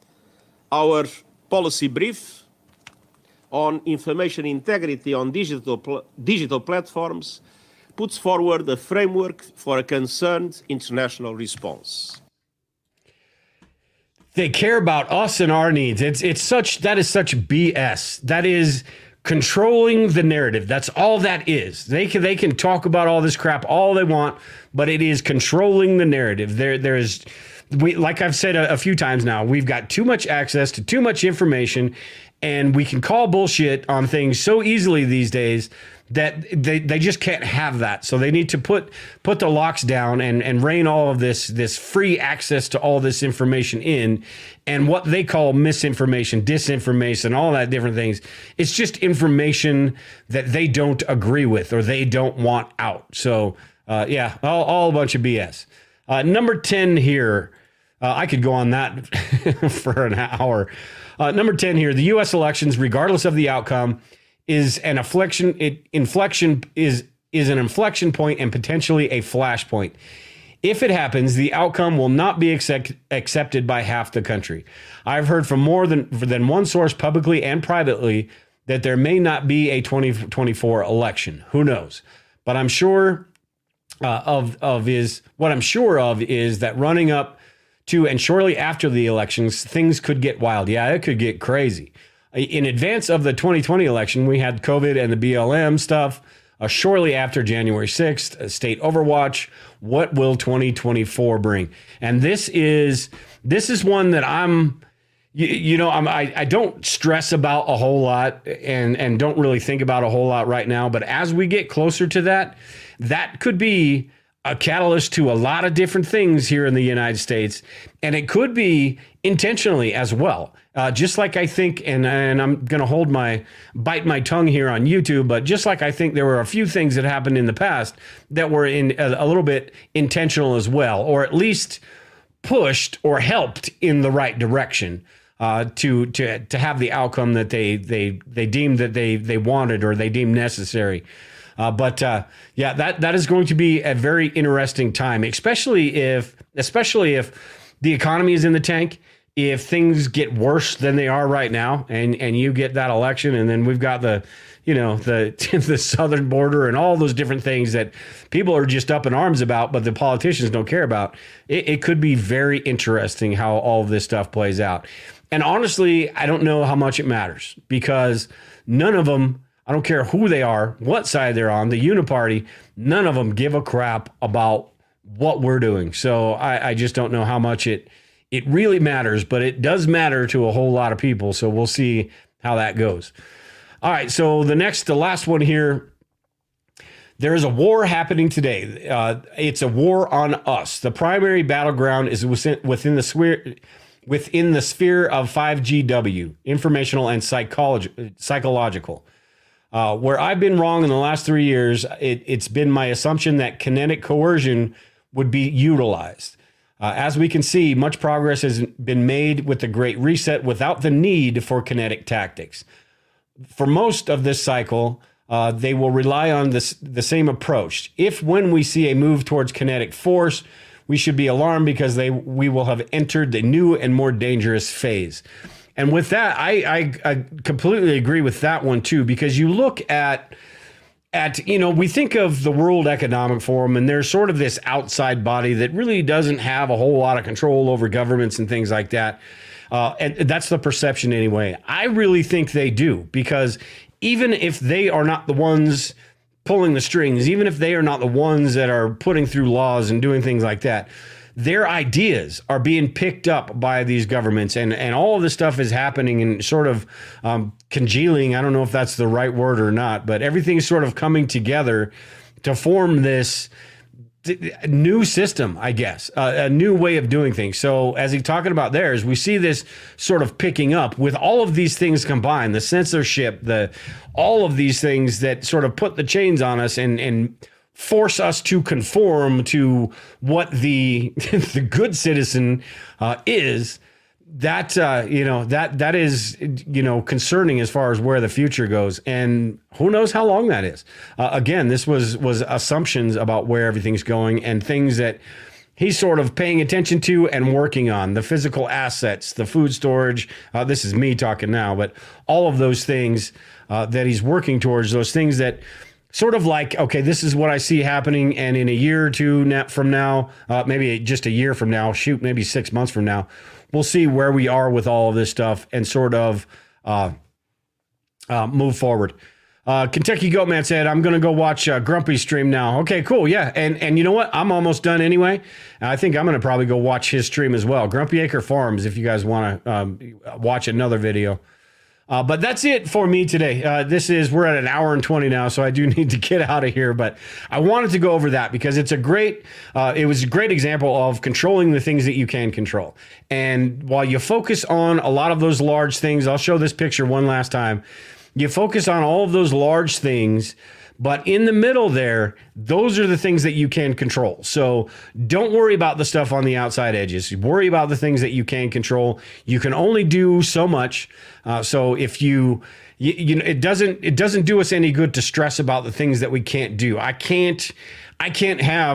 Our policy brief on information integrity on digital, pl- digital platforms puts forward a framework for a concerned international response. They care about us and our needs. It's it's such that is such B S. That is controlling the narrative. That's all that is. They can they can talk about all this crap all they want, but it is controlling the narrative. There there is we like I've said a, a few times now, we've got too much access to too much information, and we can call bullshit on things so easily these days that they, they just can't have that. So they need to put put the locks down and, and rein all of this this free access to all this information in. And what they call misinformation, disinformation, all that different things, it's just information that they don't agree with or they don't want out. So uh, yeah, all, all a bunch of B S. Uh, number ten here. Uh, I could go on that for an hour. Uh, number ten here, the U S elections, regardless of the outcome, is an inflection. It inflection is is an inflection point and potentially a flashpoint. If it happens, the outcome will not be accept, accepted by half the country. I've heard from more than than one source, publicly and privately, that there may not be a twenty twenty-four election. Who knows? But I'm sure uh, of of is what I'm sure of is that running up to and shortly after the elections, things could get wild. Yeah, it could get crazy. In advance of the twenty twenty election, we had COVID and the B L M stuff. Uh, shortly after January sixth, uh, state overwatch. What will twenty twenty-four bring? And this is this is one that I'm, you, you know, I'm, I I don't stress about a whole lot and and don't really think about a whole lot right now. But as we get closer to that, that could be a catalyst to a lot of different things here in the United States, and it could be intentionally as well. Uh, just like I think, and, and I'm going to hold my, bite my tongue here on YouTube, but just like I think there were a few things that happened in the past that were in a, a little bit intentional as well, or at least pushed or helped in the right direction uh, to to to have the outcome that they they they deemed that they they wanted or they deemed necessary. Uh, but uh, yeah, that that is going to be a very interesting time, especially if especially if the economy is in the tank. If things get worse than they are right now, and, and you get that election, and then we've got the, you know, the the southern border and all those different things that people are just up in arms about, but the politicians don't care about, it, it could be very interesting how all of this stuff plays out. And honestly, I don't know how much it matters, because none of them, I don't care who they are, what side they're on, the Uniparty, none of them give a crap about what we're doing. So I, I just don't know how much it It really matters, but it does matter to a whole lot of people. So we'll see how that goes. All right. So the next, the last one here, there is a war happening today. Uh, it's a war on us. The primary battleground is within, within the sphere, within the sphere of five G W, informational and psychology, psychological. Uh, where I've been wrong in the last three years, it, it's been my assumption that kinetic coercion would be utilized. Uh, as we can see, much progress has been made with the Great Reset without the need for kinetic tactics. For most of this cycle, uh, they will rely on this, the same approach. If when we see a move towards kinetic force, we should be alarmed because they we will have entered the new and more dangerous phase. And with that, I, I, I completely agree with that one too, because you look at At, you know, we think of the World Economic Forum, and there's sort of this outside body that really doesn't have a whole lot of control over governments and things like that. Uh, and that's the perception anyway. I really think they do, because even if they are not the ones pulling the strings, even if they are not the ones that are putting through laws and doing things like that, their ideas are being picked up by these governments, and, and all of this stuff is happening and sort of um, congealing. I don't know if that's the right word or not, but everything's sort of coming together to form this new system, I guess, uh, a new way of doing things. So as he's talking about theirs, we see this sort of picking up with all of these things combined, the censorship, the all of these things that sort of put the chains on us and and force us to conform to what the the good citizen uh, is. That uh, you know that that is you know concerning as far as where the future goes, and who knows how long that is. Uh, again, this was was assumptions about where everything's going and things that he's sort of paying attention to and working on. The physical assets, the food storage. Uh, this is me talking now, but all of those things uh, that he's working towards, those things that sort of like, okay, this is what I see happening, and in a year or two from now, uh, maybe just a year from now, shoot, maybe six months from now, we'll see where we are with all of this stuff and sort of uh, uh, move forward. Uh, Kentucky Goatman said, I'm going to go watch uh, Grumpy's stream now. Okay, cool. Yeah. And and you know what? I'm almost done anyway. I think I'm going to probably go watch his stream as well. Grumpy Acre Farms, if you guys want to um, watch another video. Uh, but that's it for me today. Uh, this is, we're at an hour and twenty now, so I do need to get out of here. But I wanted to go over that because it's a great, uh, it was a great example of controlling the things that you can control. And while you focus on a lot of those large things, I'll show this picture one last time. You focus on all of those large things, but in the middle there, those are the things that you can control. So don't worry about the stuff on the outside edges. Worry about the things that you can control. You can only do so much. Uh, so if you, you, you know, it doesn't, it doesn't do us any good to stress about the things that we can't do. I can't, I can't have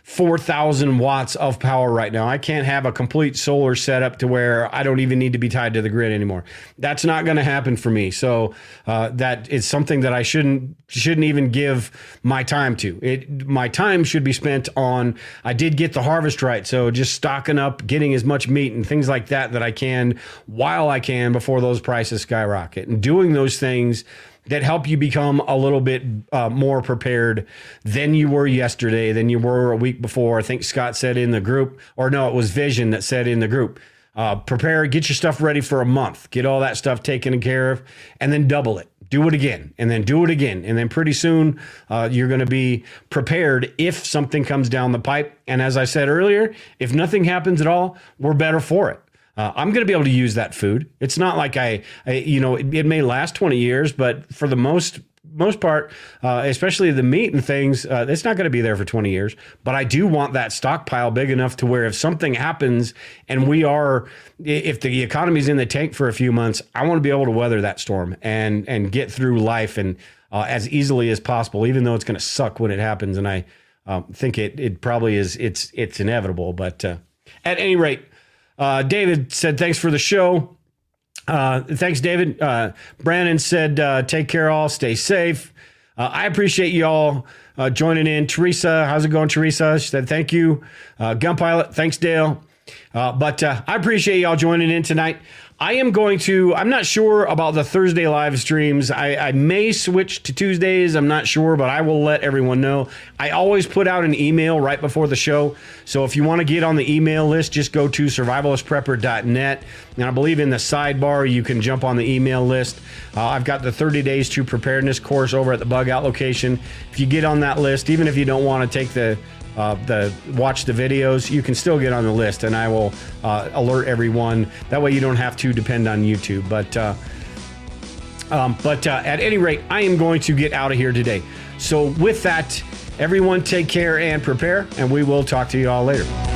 four thousand watts of power right now. I can't have a complete solar setup to where I don't even need to be tied to the grid anymore. That's not going to happen for me. So uh, that is something that I shouldn't shouldn't even give my time to. It my time should be spent on. I did get the harvest right, so just stocking up, getting as much meat and things like that that I can while I can before those prices skyrocket, and doing those things that help you become a little bit uh, more prepared than you were yesterday, than you were a week before. I think Scott said in the group, or no, it was Vision that said in the group, uh, prepare, get your stuff ready for a month, get all that stuff taken care of, and then double it. Do it again, and then do it again. And then pretty soon uh, you're going to be prepared if something comes down the pipe. And as I said earlier, if nothing happens at all, we're better for it. Uh, I'm going to be able to use that food. It's not like I, I you know, it, it may last twenty years, but for the most most part, uh, especially the meat and things, uh, it's not going to be there for twenty years. But I do want that stockpile big enough to where if something happens and we are, if the economy's in the tank for a few months, I want to be able to weather that storm and and get through life and uh, as easily as possible, even though it's going to suck when it happens. And I um, think it it probably is. It's it's inevitable. But uh, at any rate. Uh, David said, thanks for the show. Uh, thanks, David. Uh, Brandon said, uh, take care all, stay safe. Uh, I appreciate you all uh, joining in. Teresa, how's it going, Teresa? She said, thank you. Uh, Gun Pilot, thanks, Dale. Uh, but uh, I appreciate y'all joining in tonight. I am going to, I'm not sure about the Thursday live streams. I, I may switch to Tuesdays. I'm not sure, but I will let everyone know. I always put out an email right before the show. So if you want to get on the email list, just go to survivalist prepper dot net. And I believe in the sidebar, you can jump on the email list. Uh, I've got the thirty days to preparedness course over at the Bug Out location. If you get on that list, even if you don't want to take the Uh, the watch the videos, you can still get on the list, and I will uh, alert everyone. That way, you don't have to depend on YouTube. But uh, um, but uh, at any rate, I am going to get out of here today. So with that, everyone, take care and prepare, and we will talk to you all later.